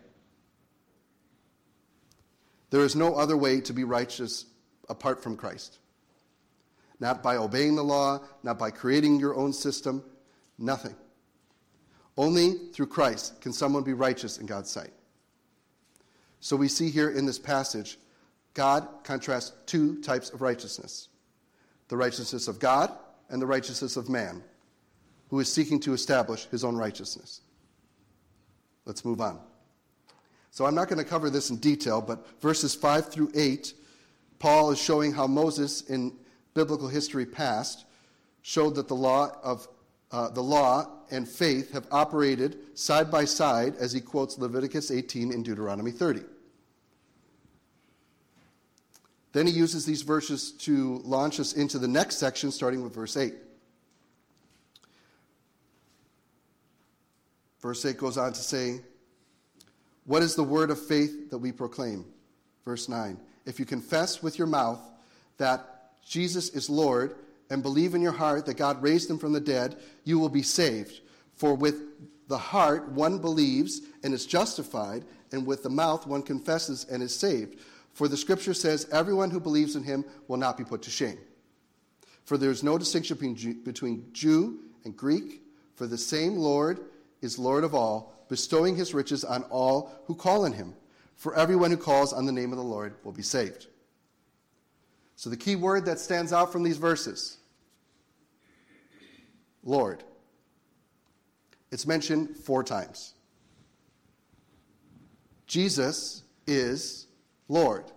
There is no other way to be righteous apart from Christ. Not by obeying the law, not by creating your own system, nothing. Only through Christ can someone be righteous in God's sight. So we see here in this passage, God contrasts two types of righteousness. The righteousness of God and the righteousness of man, who is seeking to establish his own righteousness. Let's move on. So I'm not going to cover this in detail, but verses five through eight, Paul is showing how Moses in biblical history past showed that the law of uh, the law and faith have operated side by side, as he quotes Leviticus eighteen and Deuteronomy thirty. Then he uses these verses to launch us into the next section, starting with verse eight. Verse eight goes on to say, what is the word of faith that we proclaim? Verse nine, if you confess with your mouth that Jesus is Lord and believe in your heart that God raised him from the dead, you will be saved. For with the heart one believes and is justified, and with the mouth one confesses and is saved. For the scripture says, everyone who believes in him will not be put to shame. For there is no distinction between Jew and Greek, for the same Lord is Lord of all, bestowing his riches on all who call on him. For everyone who calls on the name of the Lord will be saved. So the key word that stands out from these verses, Lord. It's mentioned four times. Jesus is Lord.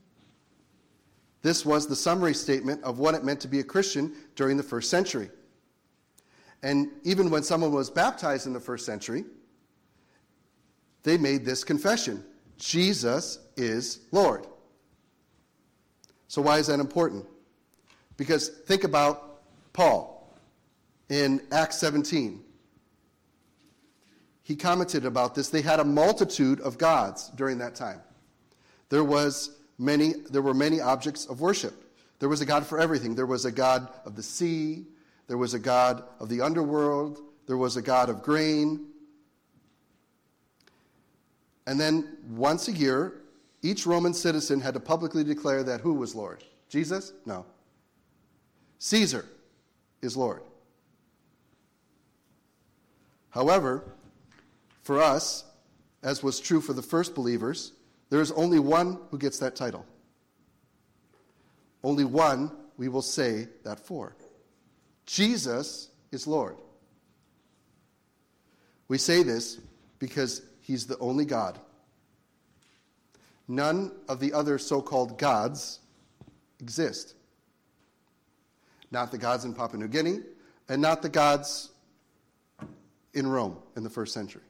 This was the summary statement of what it meant to be a Christian during the first century. And even when someone was baptized in the first century, they made this confession: Jesus is Lord. So why is that important? Because think about Paul in Acts seventeen. He commented about this. They had a multitude of gods during that time. There was many, there were many objects of worship. There was a God for everything. There was a God of the sea. There was a God of the underworld. There was a God of grain. And then once a year, each Roman citizen had to publicly declare that who was Lord? Jesus? No. Caesar is Lord. However, for us, as was true for the first believers, there is only one who gets that title. Only one we will say that for. Jesus is Lord. We say this because he's the only God. None of the other so-called gods exist. Not the gods in Papua New Guinea, and not the gods in Rome in the first century.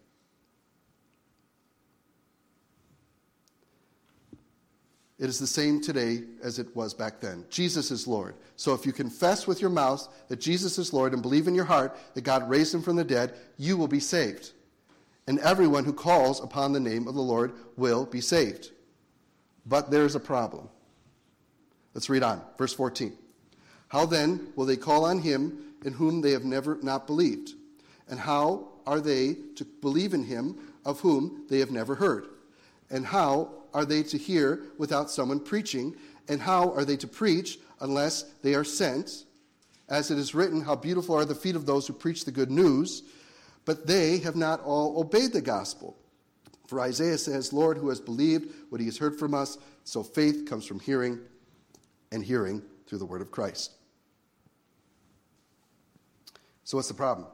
It is the same today as it was back then. Jesus is Lord. So if you confess with your mouth that Jesus is Lord and believe in your heart that God raised him from the dead, you will be saved. And everyone who calls upon the name of the Lord will be saved. But there is a problem. Let's read on. Verse fourteen. How then will they call on him in whom they have never not believed? And how are they to believe in him of whom they have never heard? And how are they to hear without someone preaching? And how are they to preach unless they are sent? As it is written, how beautiful are the feet of those who preach the good news. But they have not all obeyed the gospel. For Isaiah says, Lord, who has believed what he has heard from us? So faith comes from hearing, and hearing through the word of Christ. So what's the problem?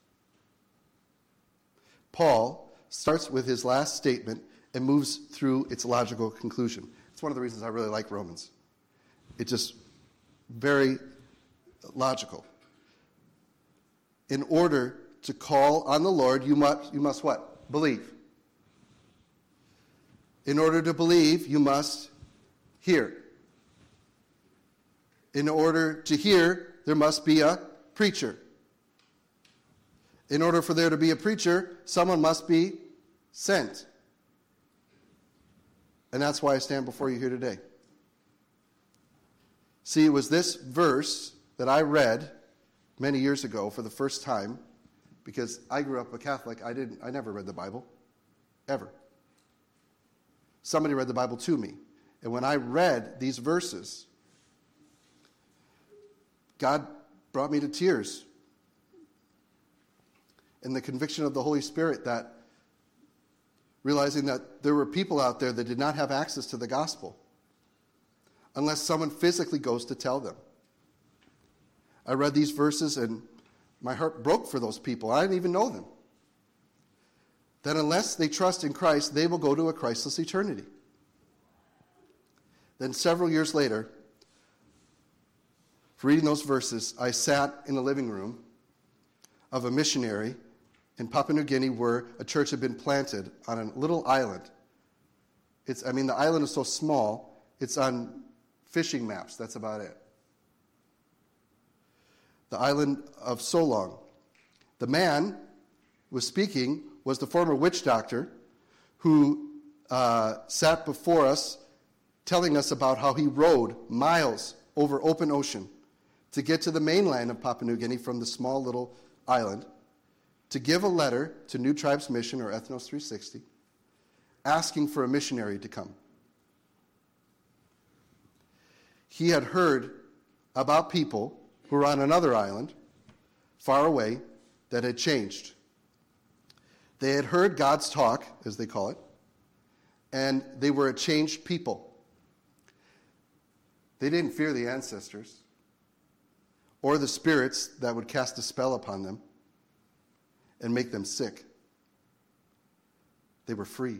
Paul starts with his last statement and moves through its logical conclusion. It's one of the reasons I really like Romans. It's just very logical. In order to call on the Lord, you must, you must what? Believe. In order to believe, you must hear. In order to hear, there must be a preacher. In order for there to be a preacher, someone must be sent. And that's why I stand before you here today. See, it was this verse that I read many years ago for the first time, because I grew up a Catholic. I didn't. I never read the Bible, ever. Somebody read the Bible to me. And when I read these verses, God brought me to tears. and the conviction of the Holy Spirit, that realizing that there were people out there that did not have access to the gospel unless someone physically goes to tell them. I read these verses and my heart broke for those people. I didn't even know them. That unless they trust in Christ, they will go to a Christless eternity. Then several years later, reading those verses, I sat in the living room of a missionary in Papua New Guinea where a church had been planted on a little island. It's, I mean, the island is so small, it's on fishing maps. That's about it. The island of Solong. The man who was speaking was the former witch doctor who uh, sat before us telling us about how he rowed miles over open ocean to get to the mainland of Papua New Guinea from the small little island, to give a letter to New Tribes Mission, or Ethnos three sixty, asking for a missionary to come. He had heard about people who were on another island, far away, that had changed. They had heard God's talk, as they call it, and they were a changed people. They didn't fear the ancestors or the spirits that would cast a spell upon them and make them sick. They were free.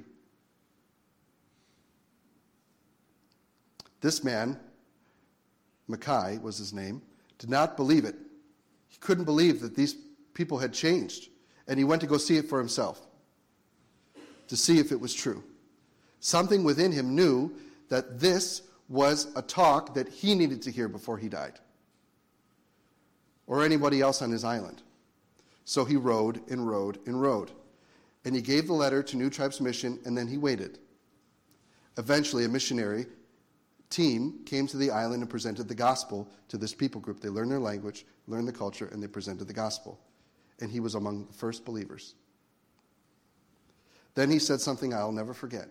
This man, Mackay was his name, did not believe it. He couldn't believe that these people had changed, and he went to go see it for himself, to see if it was true. Something within him knew that this was a talk that he needed to hear before he died, or anybody else on his island. So he rowed and rowed and rowed. And he gave the letter to New Tribes Mission, and then he waited. Eventually, a missionary team came to the island and presented the gospel to this people group. They learned their language, learned the culture, and they presented the gospel. And he was among the first believers. Then he said something I'll never forget.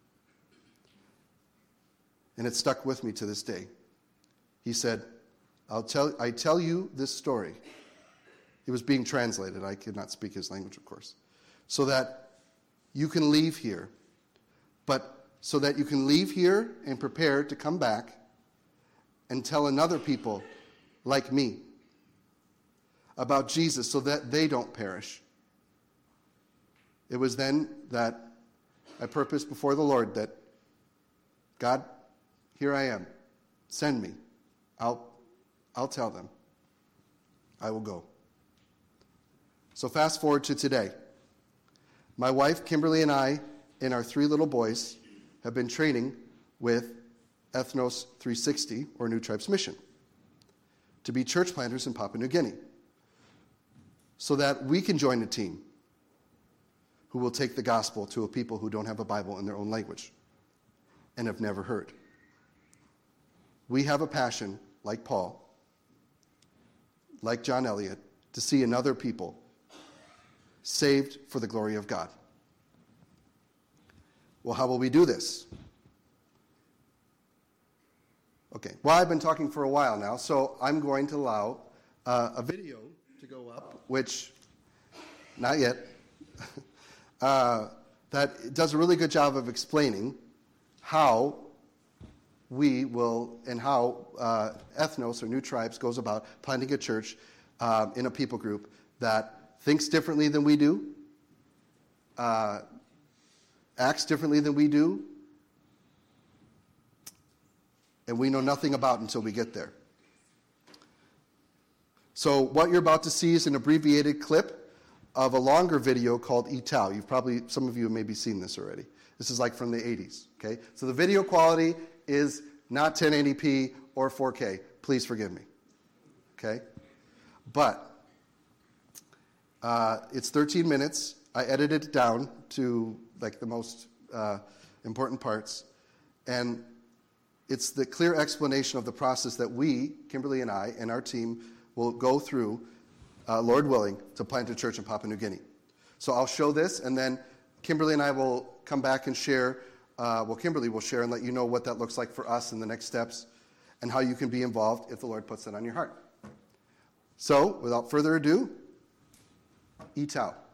And it stuck with me to this day. He said, I'll tell, I tell you this story. It was being translated. I could not speak his language, of course. So that you can leave here. But so that you can leave here and prepare to come back and tell another people like me about Jesus so that they don't perish. It was then that I purposed before the Lord that, God, here I am. Send me. I'll, I'll tell them. I will go. So fast forward to today. My wife, Kimberly, and I, and our three little boys have been training with Ethnos three sixty, or New Tribes Mission, to be church planters in Papua New Guinea, so that we can join a team who will take the gospel to a people who don't have a Bible in their own language and have never heard. We have a passion, like Paul, like John Eliot, to see another people saved for the glory of God. Well, how will we do this? Okay, well, I've been talking for a while now, so I'm going to allow uh, a video to go up, which, not yet, uh, that does a really good job of explaining how we will, and how uh, Ethnos, or New Tribes, goes about planting a church uh, in a people group that thinks differently than we do, uh, acts differently than we do, and we know nothing about until we get there. So what you're about to see is an abbreviated clip of a longer video called Itao. You've probably, some of you have maybe seen this already. This is like from the eighties, okay? So the video quality is not ten eighty p or four K. Please forgive me, okay? But uh, it's thirteen minutes. I edited it down to like the most uh, important parts, and it's the clear explanation of the process that we, Kimberly and I, and our team will go through, uh, Lord willing, to plant a church in Papua New Guinea. So I'll show this, and then Kimberly and I will come back and share, uh, well, Kimberly will share and let you know what that looks like for us in the next steps and how you can be involved if the Lord puts it on your heart. So, without further ado, Itao.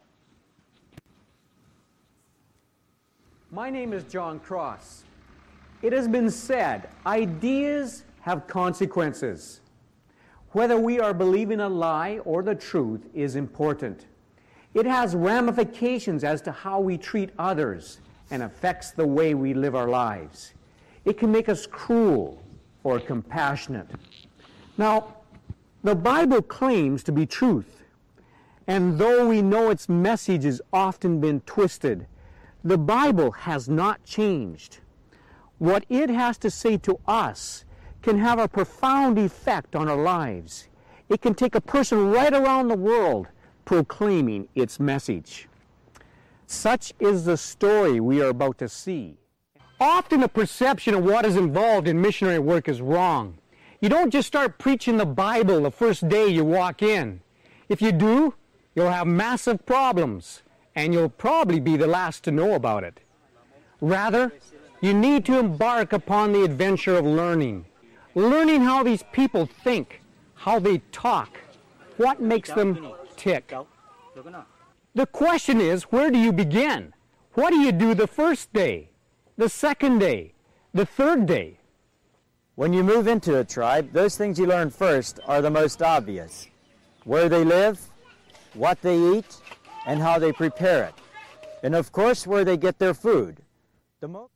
My name is John Cross. It has been said, ideas have consequences. Whether we are believing a lie or the truth is important. It has ramifications as to how we treat others and affects the way we live our lives. It can make us cruel or compassionate. Now, the Bible claims to be truth, and though we know its message has often been twisted, the Bible has not changed. What it has to say to us can have a profound effect on our lives. It can take a person right around the world proclaiming its message. Such is the story we are about to see. Often the perception of what is involved in missionary work is wrong. You don't just start preaching the Bible the first day you walk in. If you do, you'll have massive problems, and you'll probably be the last to know about it. Rather, you need to embark upon the adventure of learning. Learning how these people think, how they talk, what makes them tick. The question is, where do you begin? What do you do the first day, the second day, the third day? When you move into a tribe, those things you learn first are the most obvious. Where they live, what they eat, and how they prepare it. And of course, where they get their food. The mo-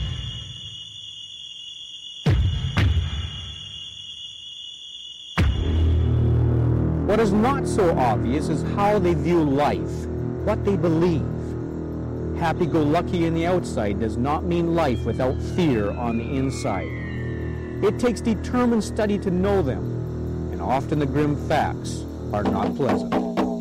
What is not so obvious is how they view life, what they believe. Happy-go-lucky in the outside does not mean life without fear on the inside. It takes determined study to know them, and often the grim facts are not pleasant.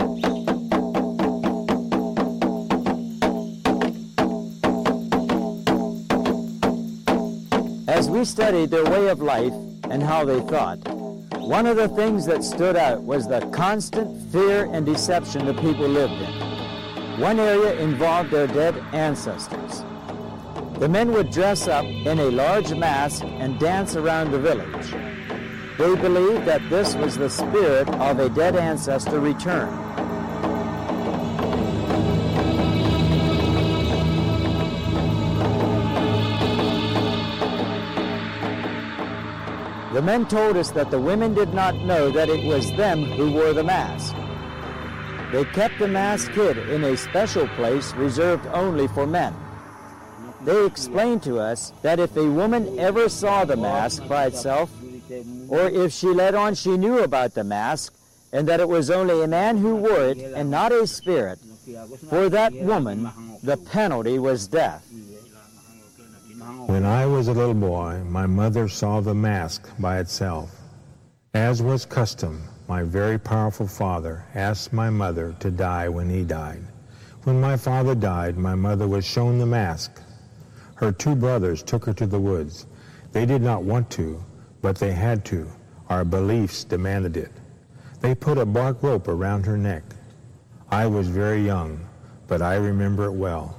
As we studied their way of life and how they thought, one of the things that stood out was the constant fear and deception the people lived in. One area involved their dead ancestors. The men would dress up in a large mask and dance around the village. They believed that this was the spirit of a dead ancestor returned. The men told us that the women did not know that it was them who wore the mask. They kept the mask hid in a special place reserved only for men. They explained to us that if a woman ever saw the mask by itself, or if she let on she knew about the mask, and that it was only a man who wore it and not a spirit, for that woman the penalty was death. When I was a little boy, my mother saw the mask by itself. As was custom, my very powerful father asked my mother to die when he died. When my father died, my mother was shown the mask. Her two brothers took her to the woods. They did not want to, but they had to. Our beliefs demanded it. They put a bark rope around her neck. I was very young, but I remember it well.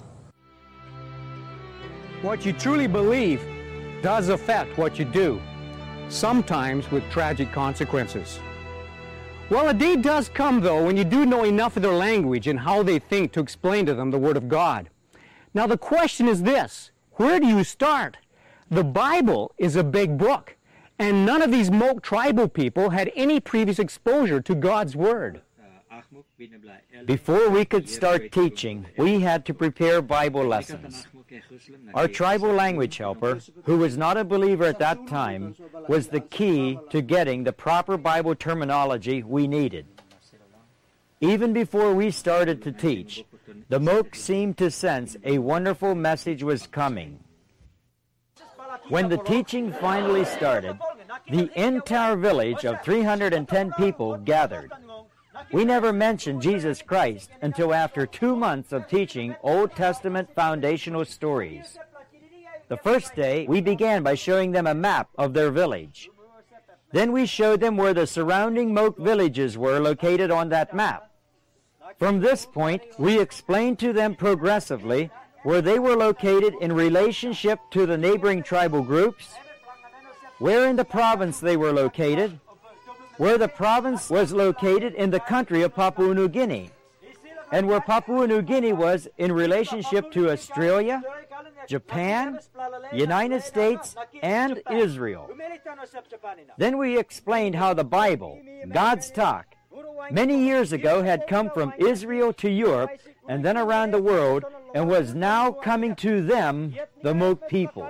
What you truly believe does affect what you do, sometimes with tragic consequences. Well, a day does come, though, when you do know enough of their language and how they think to explain to them the Word of God. Now, the question is this: where do you start? The Bible is a big book, and none of these Moke tribal people had any previous exposure to God's Word. Before we could start teaching, we had to prepare Bible lessons. Our tribal language helper, who was not a believer at that time, was the key to getting the proper Bible terminology we needed. Even before we started to teach, the Moke seemed to sense a wonderful message was coming. When the teaching finally started, the entire village of three hundred ten people gathered. We never mentioned Jesus Christ until after two months of teaching Old Testament foundational stories. The first day, we began by showing them a map of their village. Then we showed them where the surrounding Moke villages were located on that map. From this point, we explained to them progressively where they were located in relationship to the neighboring tribal groups, where in the province they were located, where the province was located in the country of Papua New Guinea, and where Papua New Guinea was in relationship to Australia, Japan, United States, and Israel. Then we explained how the Bible, God's talk, many years ago had come from Israel to Europe and then around the world and was now coming to them, the Mook people.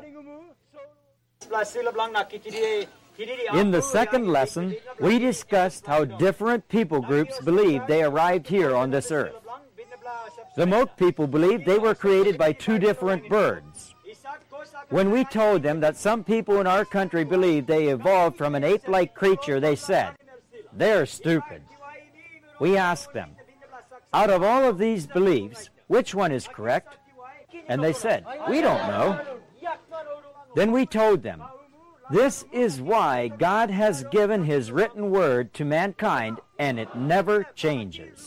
In the second lesson, we discussed how different people groups believed they arrived here on this earth. The Mook people believed they were created by two different birds. When we told them that some people in our country believed they evolved from an ape-like creature, they said, "They're stupid." We asked them, "Out of all of these beliefs, which one is correct?" And they said, "We don't know." Then we told them, this is why God has given His written word to mankind, and it never changes.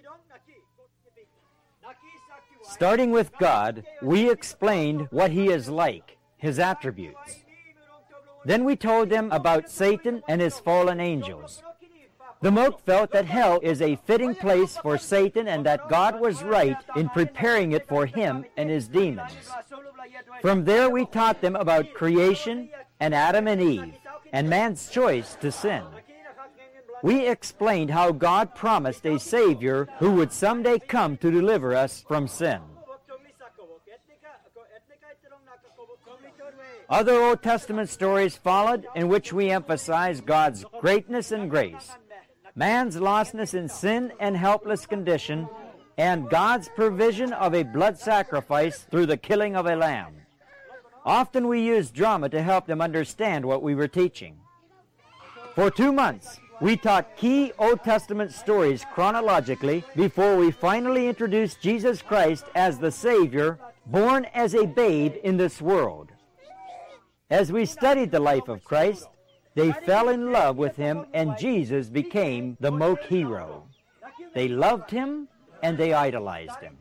Starting with God, we explained what He is like, His attributes. Then we told them about Satan and his fallen angels. The Mook felt that hell is a fitting place for Satan and that God was right in preparing it for him and his demons. From there we taught them about creation and Adam and Eve and man's choice to sin. We explained how God promised a Savior who would someday come to deliver us from sin. Other Old Testament stories followed in which we emphasize God's greatness and grace, man's lostness in sin and helpless condition, and God's provision of a blood sacrifice through the killing of a lamb. Often we used drama to help them understand what we were teaching. For two months, we taught key Old Testament stories chronologically before we finally introduced Jesus Christ as the Savior, born as a babe in this world. As we studied the life of Christ, they fell in love with Him, and Jesus became the Mook hero. They loved Him, and they idolized Him.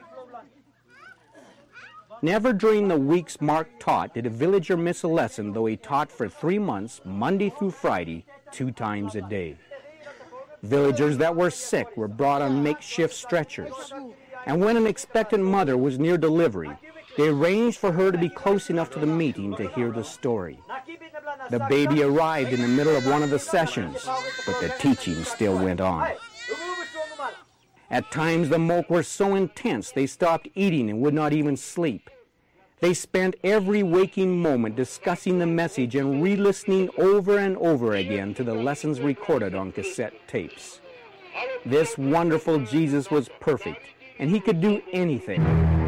Never during the weeks Mark taught did a villager miss a lesson, though he taught for three months, Monday through Friday, two times a day. Villagers that were sick were brought on makeshift stretchers, and when an expectant mother was near delivery, they arranged for her to be close enough to the meeting to hear the story. The baby arrived in the middle of one of the sessions, but the teaching still went on. At times the Mook were so intense they stopped eating and would not even sleep. They spent every waking moment discussing the message and re-listening over and over again to the lessons recorded on cassette tapes. This wonderful Jesus was perfect, and He could do anything.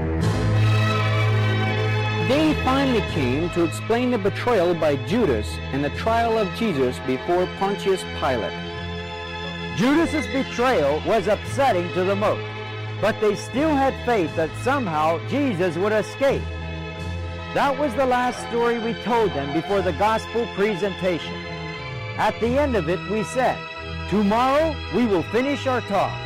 The day finally came to explain the betrayal by Judas and the trial of Jesus before Pontius Pilate. Judas's betrayal was upsetting to the Mook, but they still had faith that somehow Jesus would escape. That was the last story we told them before the gospel presentation. At the end of it, we said, "Tomorrow we will finish our talk."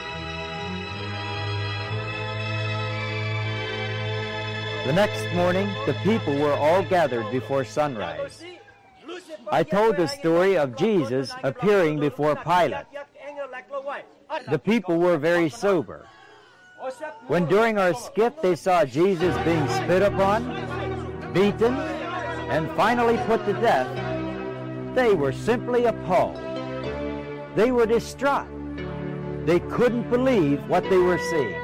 The next morning, the people were all gathered before sunrise. I told the story of Jesus appearing before Pilate. The people were very sober. When during our skit they saw Jesus being spit upon, beaten, and finally put to death, they were simply appalled. They were distraught. They couldn't believe what they were seeing.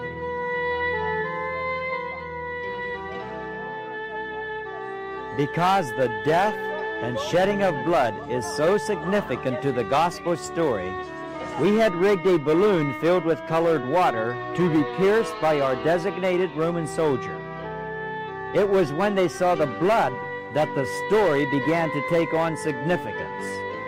Because the death and shedding of blood is so significant to the gospel story, we had rigged a balloon filled with colored water to be pierced by our designated Roman soldier. It was when they saw the blood that the story began to take on significance.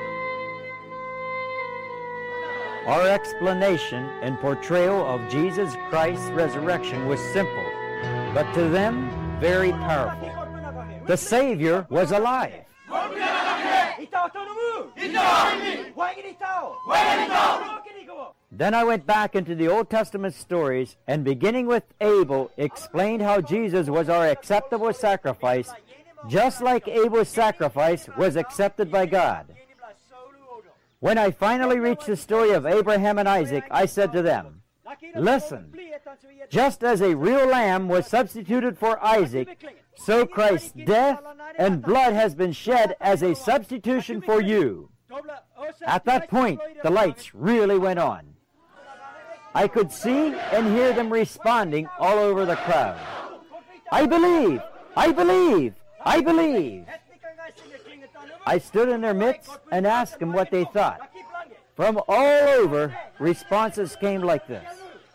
Our explanation and portrayal of Jesus Christ's resurrection was simple, but to them, very powerful. The Savior was alive. Then I went back into the Old Testament stories and, beginning with Abel, explained how Jesus was our acceptable sacrifice, just like Abel's sacrifice was accepted by God. When I finally reached the story of Abraham and Isaac, I said to them, Listen. Just as a real lamb was substituted for Isaac, so Christ's death and blood has been shed as a substitution for you. At that point, the lights really went on. I could see and hear them responding all over the crowd. I believe, I believe, I believe. I stood in their midst and asked them what they thought. From all over, responses came like this.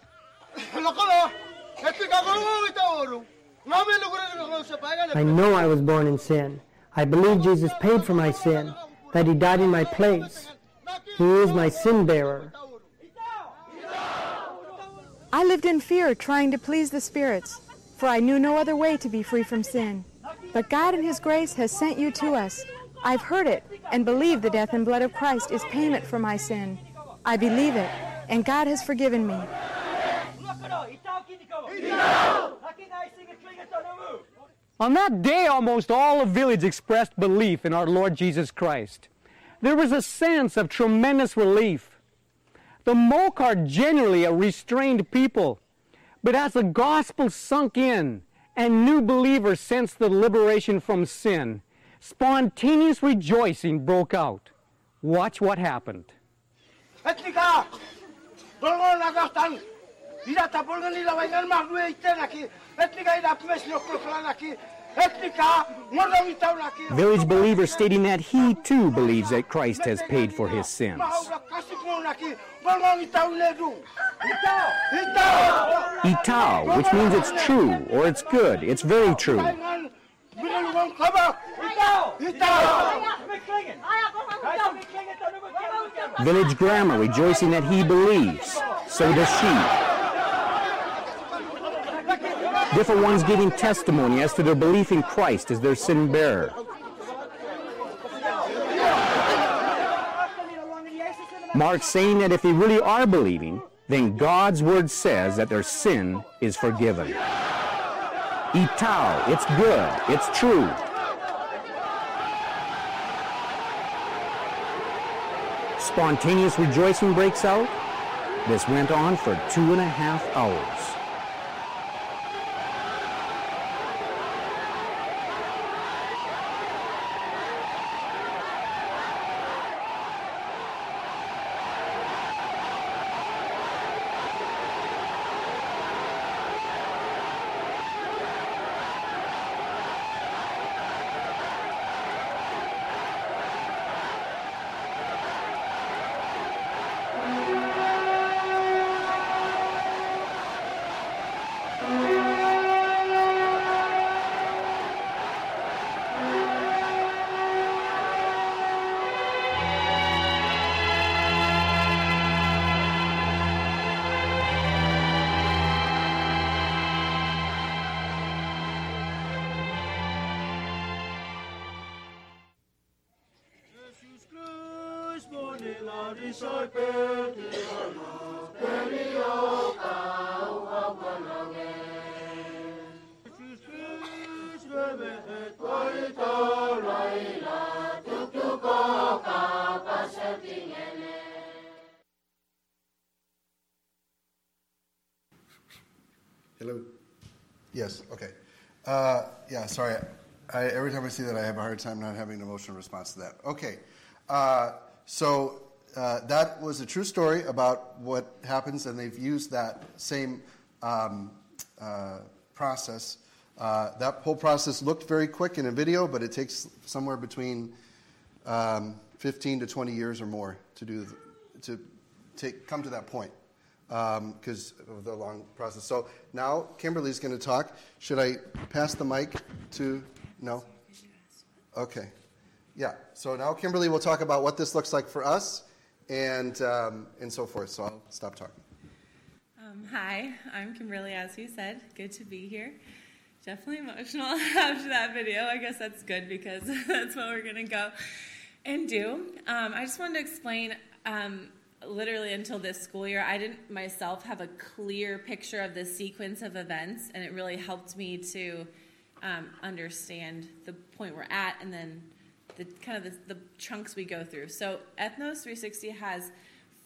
I know I was born in sin. I believe Jesus paid for my sin, that he died in my place. He is my sin bearer. I lived in fear, trying to please the spirits, for I knew no other way to be free from sin. But God in his grace has sent you to us. I've heard it and believe the death and blood of Christ is payment for my sin. I believe it, and God has forgiven me. On that day, almost all the village expressed belief in our Lord Jesus Christ. There was a sense of tremendous relief. The Moke are generally a restrained people, but as the gospel sunk in and new believers sensed the liberation from sin, spontaneous rejoicing broke out. Watch what happened. Village believer stating that he too believes that Christ has paid for his sins. Itao, which means it's true or it's good, it's very true. Village grammar rejoicing that he believes, so does she. Different ones giving testimony as to their belief in Christ as their sin bearer. Mark saying that if they really are believing, then God's word says that their sin is forgiven. Itao, it's good, it's true. Spontaneous rejoicing breaks out. This went on for two and a half hours. Hello? Yes, okay. Uh, yeah, sorry. I, every time I see that, I have a hard time not having an emotional response to that. Okay. Uh, so uh, that was a true story about what happens, and they've used that same um, uh, process. Uh, that whole process looked very quick in a video, but it takes somewhere between um, fifteen to twenty years or more to do to take come to that point. Because um, of the long process. So now Kimberly's going to talk. Should I pass the mic to, no? Okay. Yeah, so now Kimberly will talk about what this looks like for us and um, and so forth. So I'll stop talking. Um, hi, I'm Kimberly, as you said. Good to be here. Definitely emotional after that video. I guess that's good because that's what we're going to go and do. Um, I just wanted to explain... Um, Literally until this school year, I didn't myself have a clear picture of the sequence of events, and it really helped me to um, understand the point we're at and then the kind of the, the chunks we go through. So Ethnos three sixty has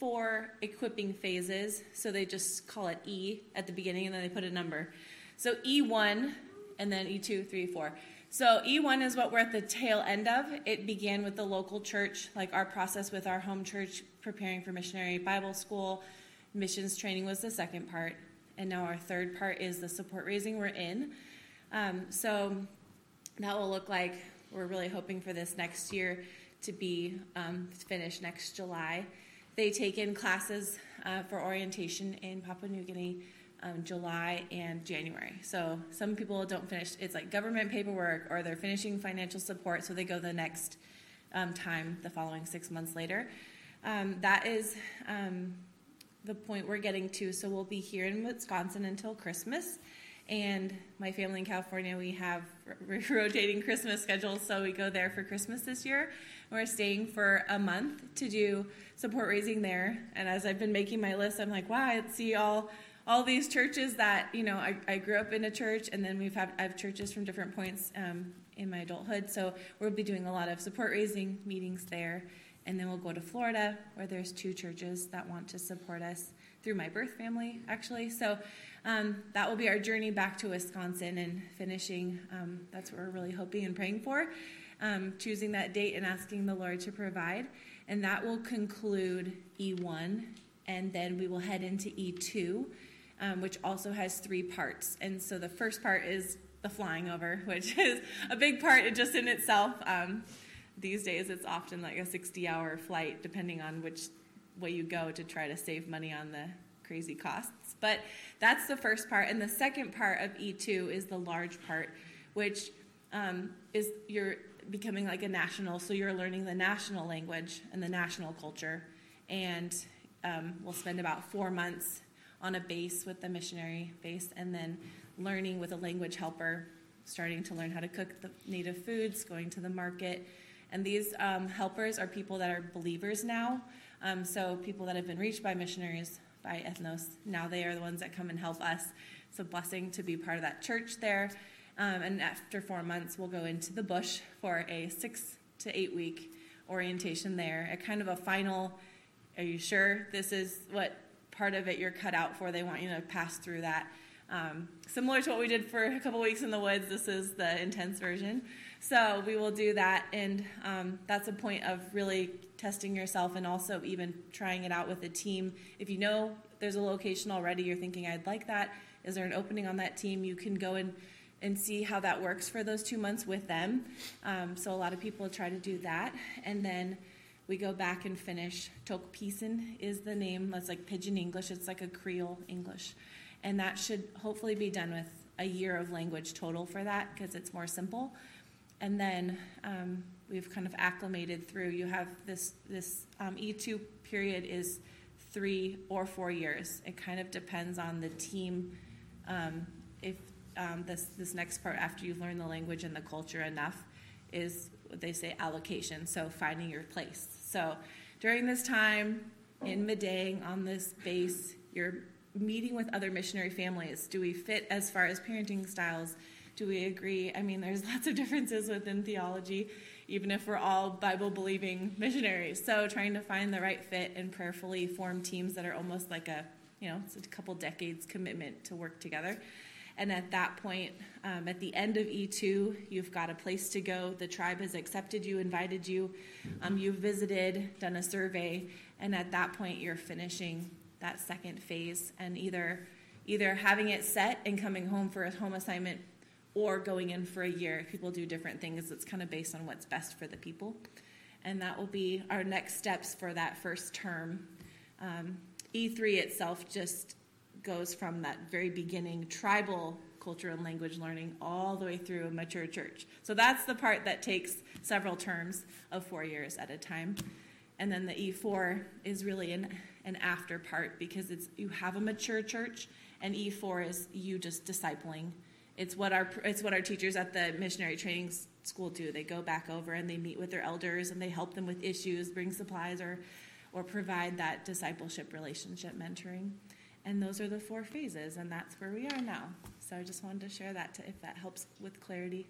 four equipping phases. So they just call it E at the beginning, and then they put a number. So E one, and then E two, three, four. So E one is what we're at the tail end of. It began with the local church, like our process with our home church, preparing for missionary Bible school. Missions training was the second part. And now our third part is the support raising we're in. Um, so that will look like, we're really hoping for this next year to be um, finished next July. They take in classes uh, for orientation in Papua New Guinea um, July and January. So some people don't finish, it's like government paperwork, or they're finishing financial support, so they go the next um, time, the following six months later. Um, that is um, the point we're getting to. So we'll be here in Wisconsin until Christmas. And my family in California, we have r- rotating Christmas schedules, so we go there for Christmas this year. We're staying for a month to do support raising there. And as I've been making my list, I'm like, wow, I see all all these churches that, you know, I, I grew up in a church, and then we've had I have churches from different points um, in my adulthood. So we'll be doing a lot of support raising meetings there. And then we'll go to Florida, where there's two churches that want to support us through my birth family, actually. So um, that will be our journey back to Wisconsin and finishing. Um, that's what we're really hoping and praying for, um, choosing that date and asking the Lord to provide. And that will conclude E one, and then we will head into E two, um, which also has three parts. And so the first part is the flying over, which is a big part just in itself. Um, These days, it's often like a sixty-hour flight, depending on which way you go, to try to save money on the crazy costs. But that's the first part. And the second part of E two is the large part, which um, is you're becoming like a national, so you're learning the national language and the national culture. And um, we'll spend about four months on a base with the missionary base, and then learning with a language helper, starting to learn how to cook the native foods, going to the market. And these um, helpers are people that are believers now. Um, so people that have been reached by missionaries, by Ethnos, now they are the ones that come and help us. It's a blessing to be part of that church there. Um, and after four months, we'll go into the bush for a six to eight week orientation there. A kind of a final, are you sure this is what part of it you're cut out for? They want you to pass through that. Um, similar to what we did for a couple weeks in the woods, this is the intense version. So we will do that, and um, that's a point of really testing yourself, and also even trying it out with a team. If you know there's a location already, you're thinking, I'd like that, is there an opening on that team? You can go and, and see how that works for those two months with them. Um, so a lot of people try to do that, and then we go back and finish. Tokpisen is the name. That's like Pidgin English. It's like a Creole English. And that should hopefully be done with a year of language total for that, because it's more simple. And then um, we've kind of acclimated through. You have this this um, E two period is three or four years. It kind of depends on the team. Um, if um, this this next part, after you've learned the language and the culture enough, is what they say allocation. So finding your place. So during this time in Madang on this base, you're meeting with other missionary families. Do we fit as far as parenting styles? Do we agree? I mean, there's lots of differences within theology, even if we're all Bible-believing missionaries. So trying to find the right fit and prayerfully form teams that are almost like a, you know, it's a couple decades commitment to work together. And at that point, um, at the end of E two, you've got a place to go. The tribe has accepted you, invited you. Um, you've visited, done a survey, and at that point, you're finishing that second phase and either either having it set and coming home for a home assignment, or going in for a year. People do different things. It's kind of based on what's best for the people. And that will be our next steps for that first term. Um, E three itself just goes from that very beginning tribal culture and language learning all the way through a mature church. So that's the part that takes several terms of four years at a time. And then the E four is really an, an after part, because it's you have a mature church, and E four is you just discipling. It's what our it's what our teachers at the missionary training school do. They go back over and they meet with their elders and they help them with issues, bring supplies, or or provide that discipleship, relationship, mentoring. And those are the four phases, and that's where we are now. So I just wanted to share that to, if that helps with clarity.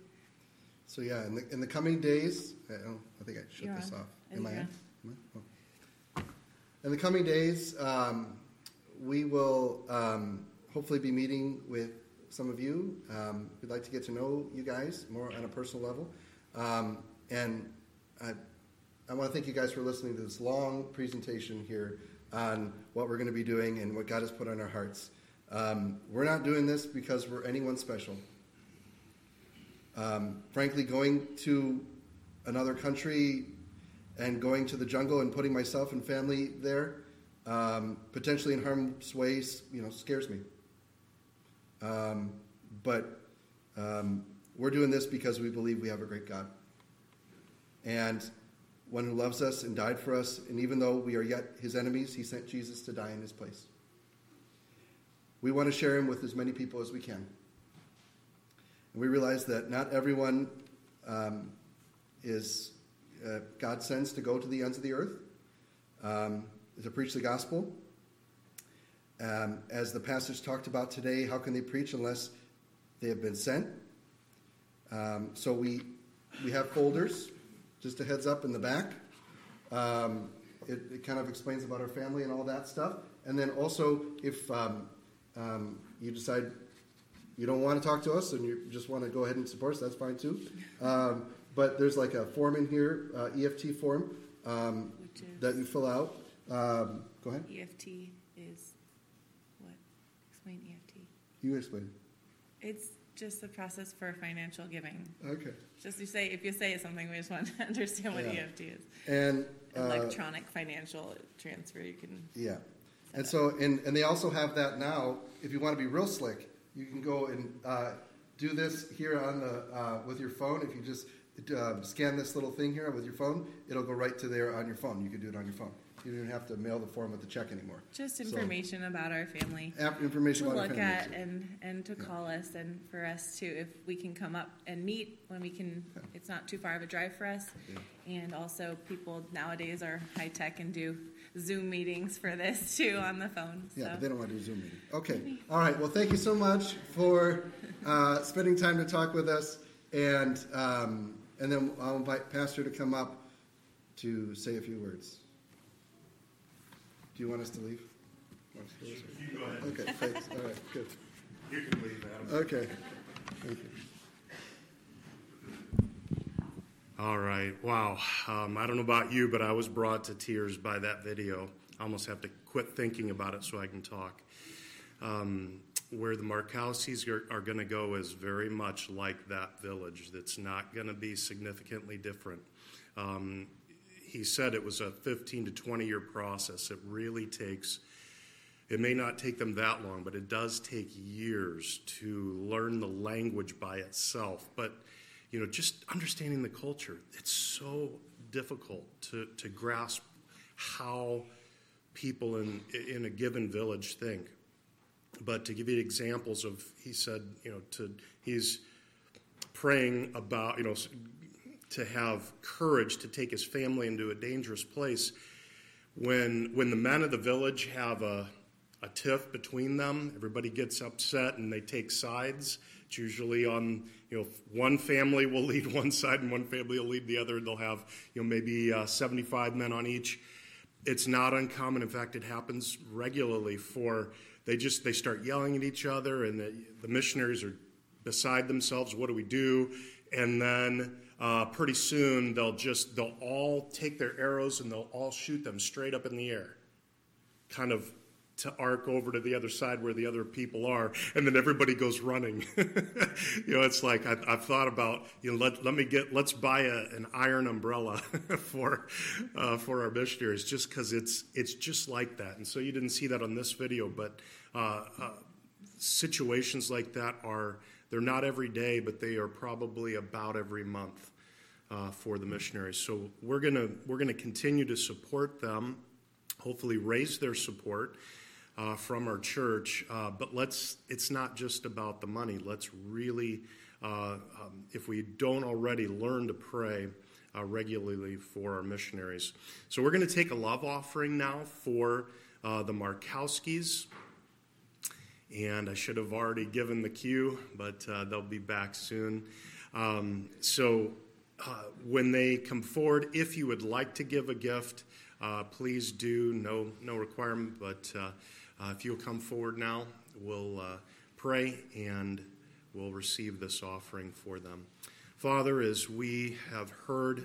So yeah, in the in the coming days, I, don't, I think I shut You're this on. off. Is Am I on? on? Am I? Oh. in the coming days, um, we will um, hopefully be meeting with some of you. Um, we'd like to get to know you guys more on a personal level. Um, and I, I want to thank you guys for listening to this long presentation here on what we're going to be doing and what God has put on our hearts. Um, we're not doing this because we're anyone special. Um, frankly, going to another country and going to the jungle and putting myself and family there, um, potentially in harm's way, you know, scares me. Um, but um, we're doing this because we believe we have a great God. And one who loves us and died for us, and even though we are yet his enemies, he sent Jesus to die in his place. We want to share him with as many people as we can. And we realize that not everyone um, is uh, God sends to go to the ends of the earth um, to preach the gospel. Um, as the pastors talked about today, how can they preach unless they have been sent? Um, so we we have folders, just a heads up in the back. Um, it, it kind of explains about our family and all that stuff. And then also, if um, um, you decide you don't want to talk to us and you just want to go ahead and support us, that's fine too. Um, but there's like a form in here, uh, E F T form, um, that you fill out. Um, go ahead. E F T is what? Explain E F T. You explain. It's just the process for financial giving. Okay. Just to say, if you say something, we just want to understand what yeah. E F T is. And uh, electronic financial transfer, you can. Yeah. And so, and, and they also have that now. If you want to be real slick, you can go and uh, do this here on the uh, with your phone. If you just uh, scan this little thing here with your phone, it'll go right to there on your phone. You can do it on your phone. You don't even have to mail the form with the check anymore. Just information so, about our family. Information to about look our family. at and, and to yeah. call us, and for us to, if we can come up and meet when we can, yeah. it's not too far of a drive for us. Yeah. And also people nowadays are high tech and do Zoom meetings for this too on the phone. Yeah, so. but they don't want to do Zoom meeting. Okay. All right. Well, thank you so much for uh, spending time to talk with us. And, um, and then I'll invite Pastor to come up to say a few words. Do you want us to leave? Want us to leave? You go ahead. Okay, thanks. All right, good. You can leave, Adam. Okay. Thank you. All right. Wow. Um, I don't know about you, but I was brought to tears by that video. I almost have to quit thinking about it so I can talk. Um, where the Markowskis are, are going to go is very much like that village. That's not going to be significantly different. Um, he said it was a fifteen to twenty year process. It really takes, it may not take them that long, but it does take years to learn the language by itself. But you know, just understanding the culture, it's so difficult to, to grasp how people in in a given village think. But to give you examples of, he said, you know, to he's praying about, you know, to have courage to take his family into a dangerous place. When when the men of the village have a, a tiff between them, everybody gets upset and they take sides. It's usually on, you know, one family will lead one side and one family will lead the other. They'll have, you know, maybe uh, seventy-five men on each. It's not uncommon. In fact, it happens regularly for, they just, they start yelling at each other, and the, the missionaries are beside themselves. What do we do? And then uh, pretty soon they'll just, they'll all take their arrows and they'll all shoot them straight up in the air, kind of to arc over to the other side where the other people are, and then everybody goes running. You know, it's like I, I've thought about, you know, let let me get, let's buy a, an iron umbrella for uh, for our missionaries, just because it's it's just like that. And so you didn't see that on this video, but uh, uh, situations like that are, they're not every day, but they are probably about every month uh, for the missionaries. So we're gonna we're gonna continue to support them, hopefully raise their support Uh, from our church, uh, but let's, it's not just about the money. Let's really, uh, um, if we don't already, learn to pray uh, regularly for our missionaries. So we're going to take a love offering now for uh, the Markowskis, and I should have already given the cue, but uh, they'll be back soon. Um, so uh, when they come forward, if you would like to give a gift, uh, please do. No, no requirement, but uh, uh, if you'll come forward now, we'll uh, pray and we'll receive this offering for them. Father, as we have heard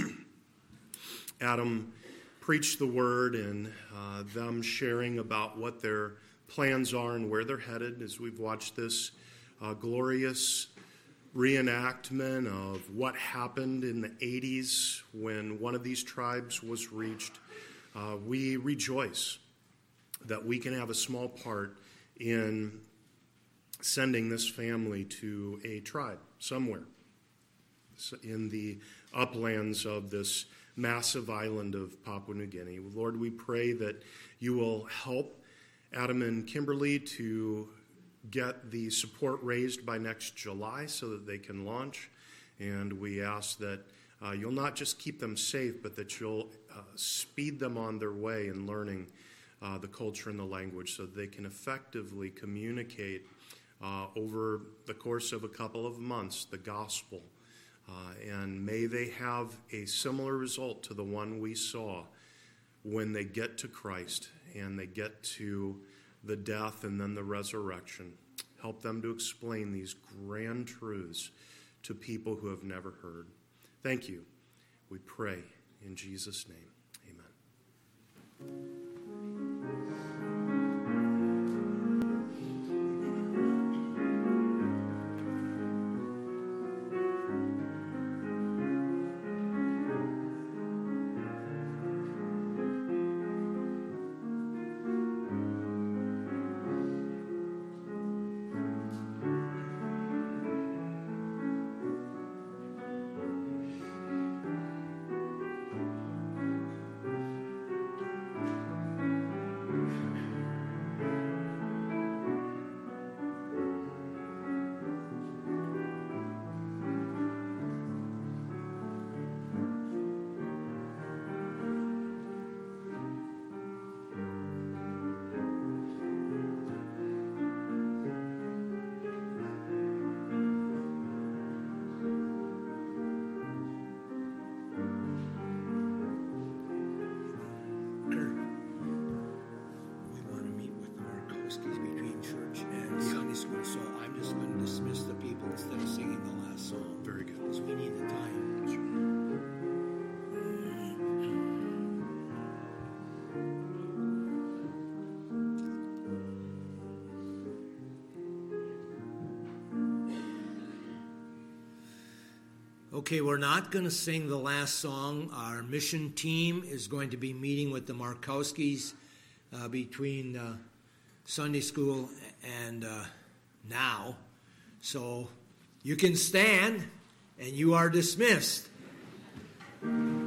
Adam preach the word and uh, them sharing about what their plans are and where they're headed, as we've watched this uh, glorious reenactment of what happened in the eighties when one of these tribes was reached, uh, we rejoice that we can have a small part in sending this family to a tribe somewhere in the uplands of this massive island of Papua New Guinea. Lord, we pray that you will help Adam and Kimberly to get the support raised by next July so that they can launch. And we ask that uh, you'll not just keep them safe, but that you'll uh, speed them on their way in learning uh, the culture and the language so that they can effectively communicate uh, over the course of a couple of months the gospel. Uh, and may they have a similar result to the one we saw when they get to Christ and they get to the death and then the resurrection. Help them to explain these grand truths to people who have never heard. Thank you. We pray in Jesus' name. Amen. Okay, we're not going to sing the last song. Our mission team is going to be meeting with the Markowskis uh, between uh, Sunday school and uh, now. So you can stand and you are dismissed.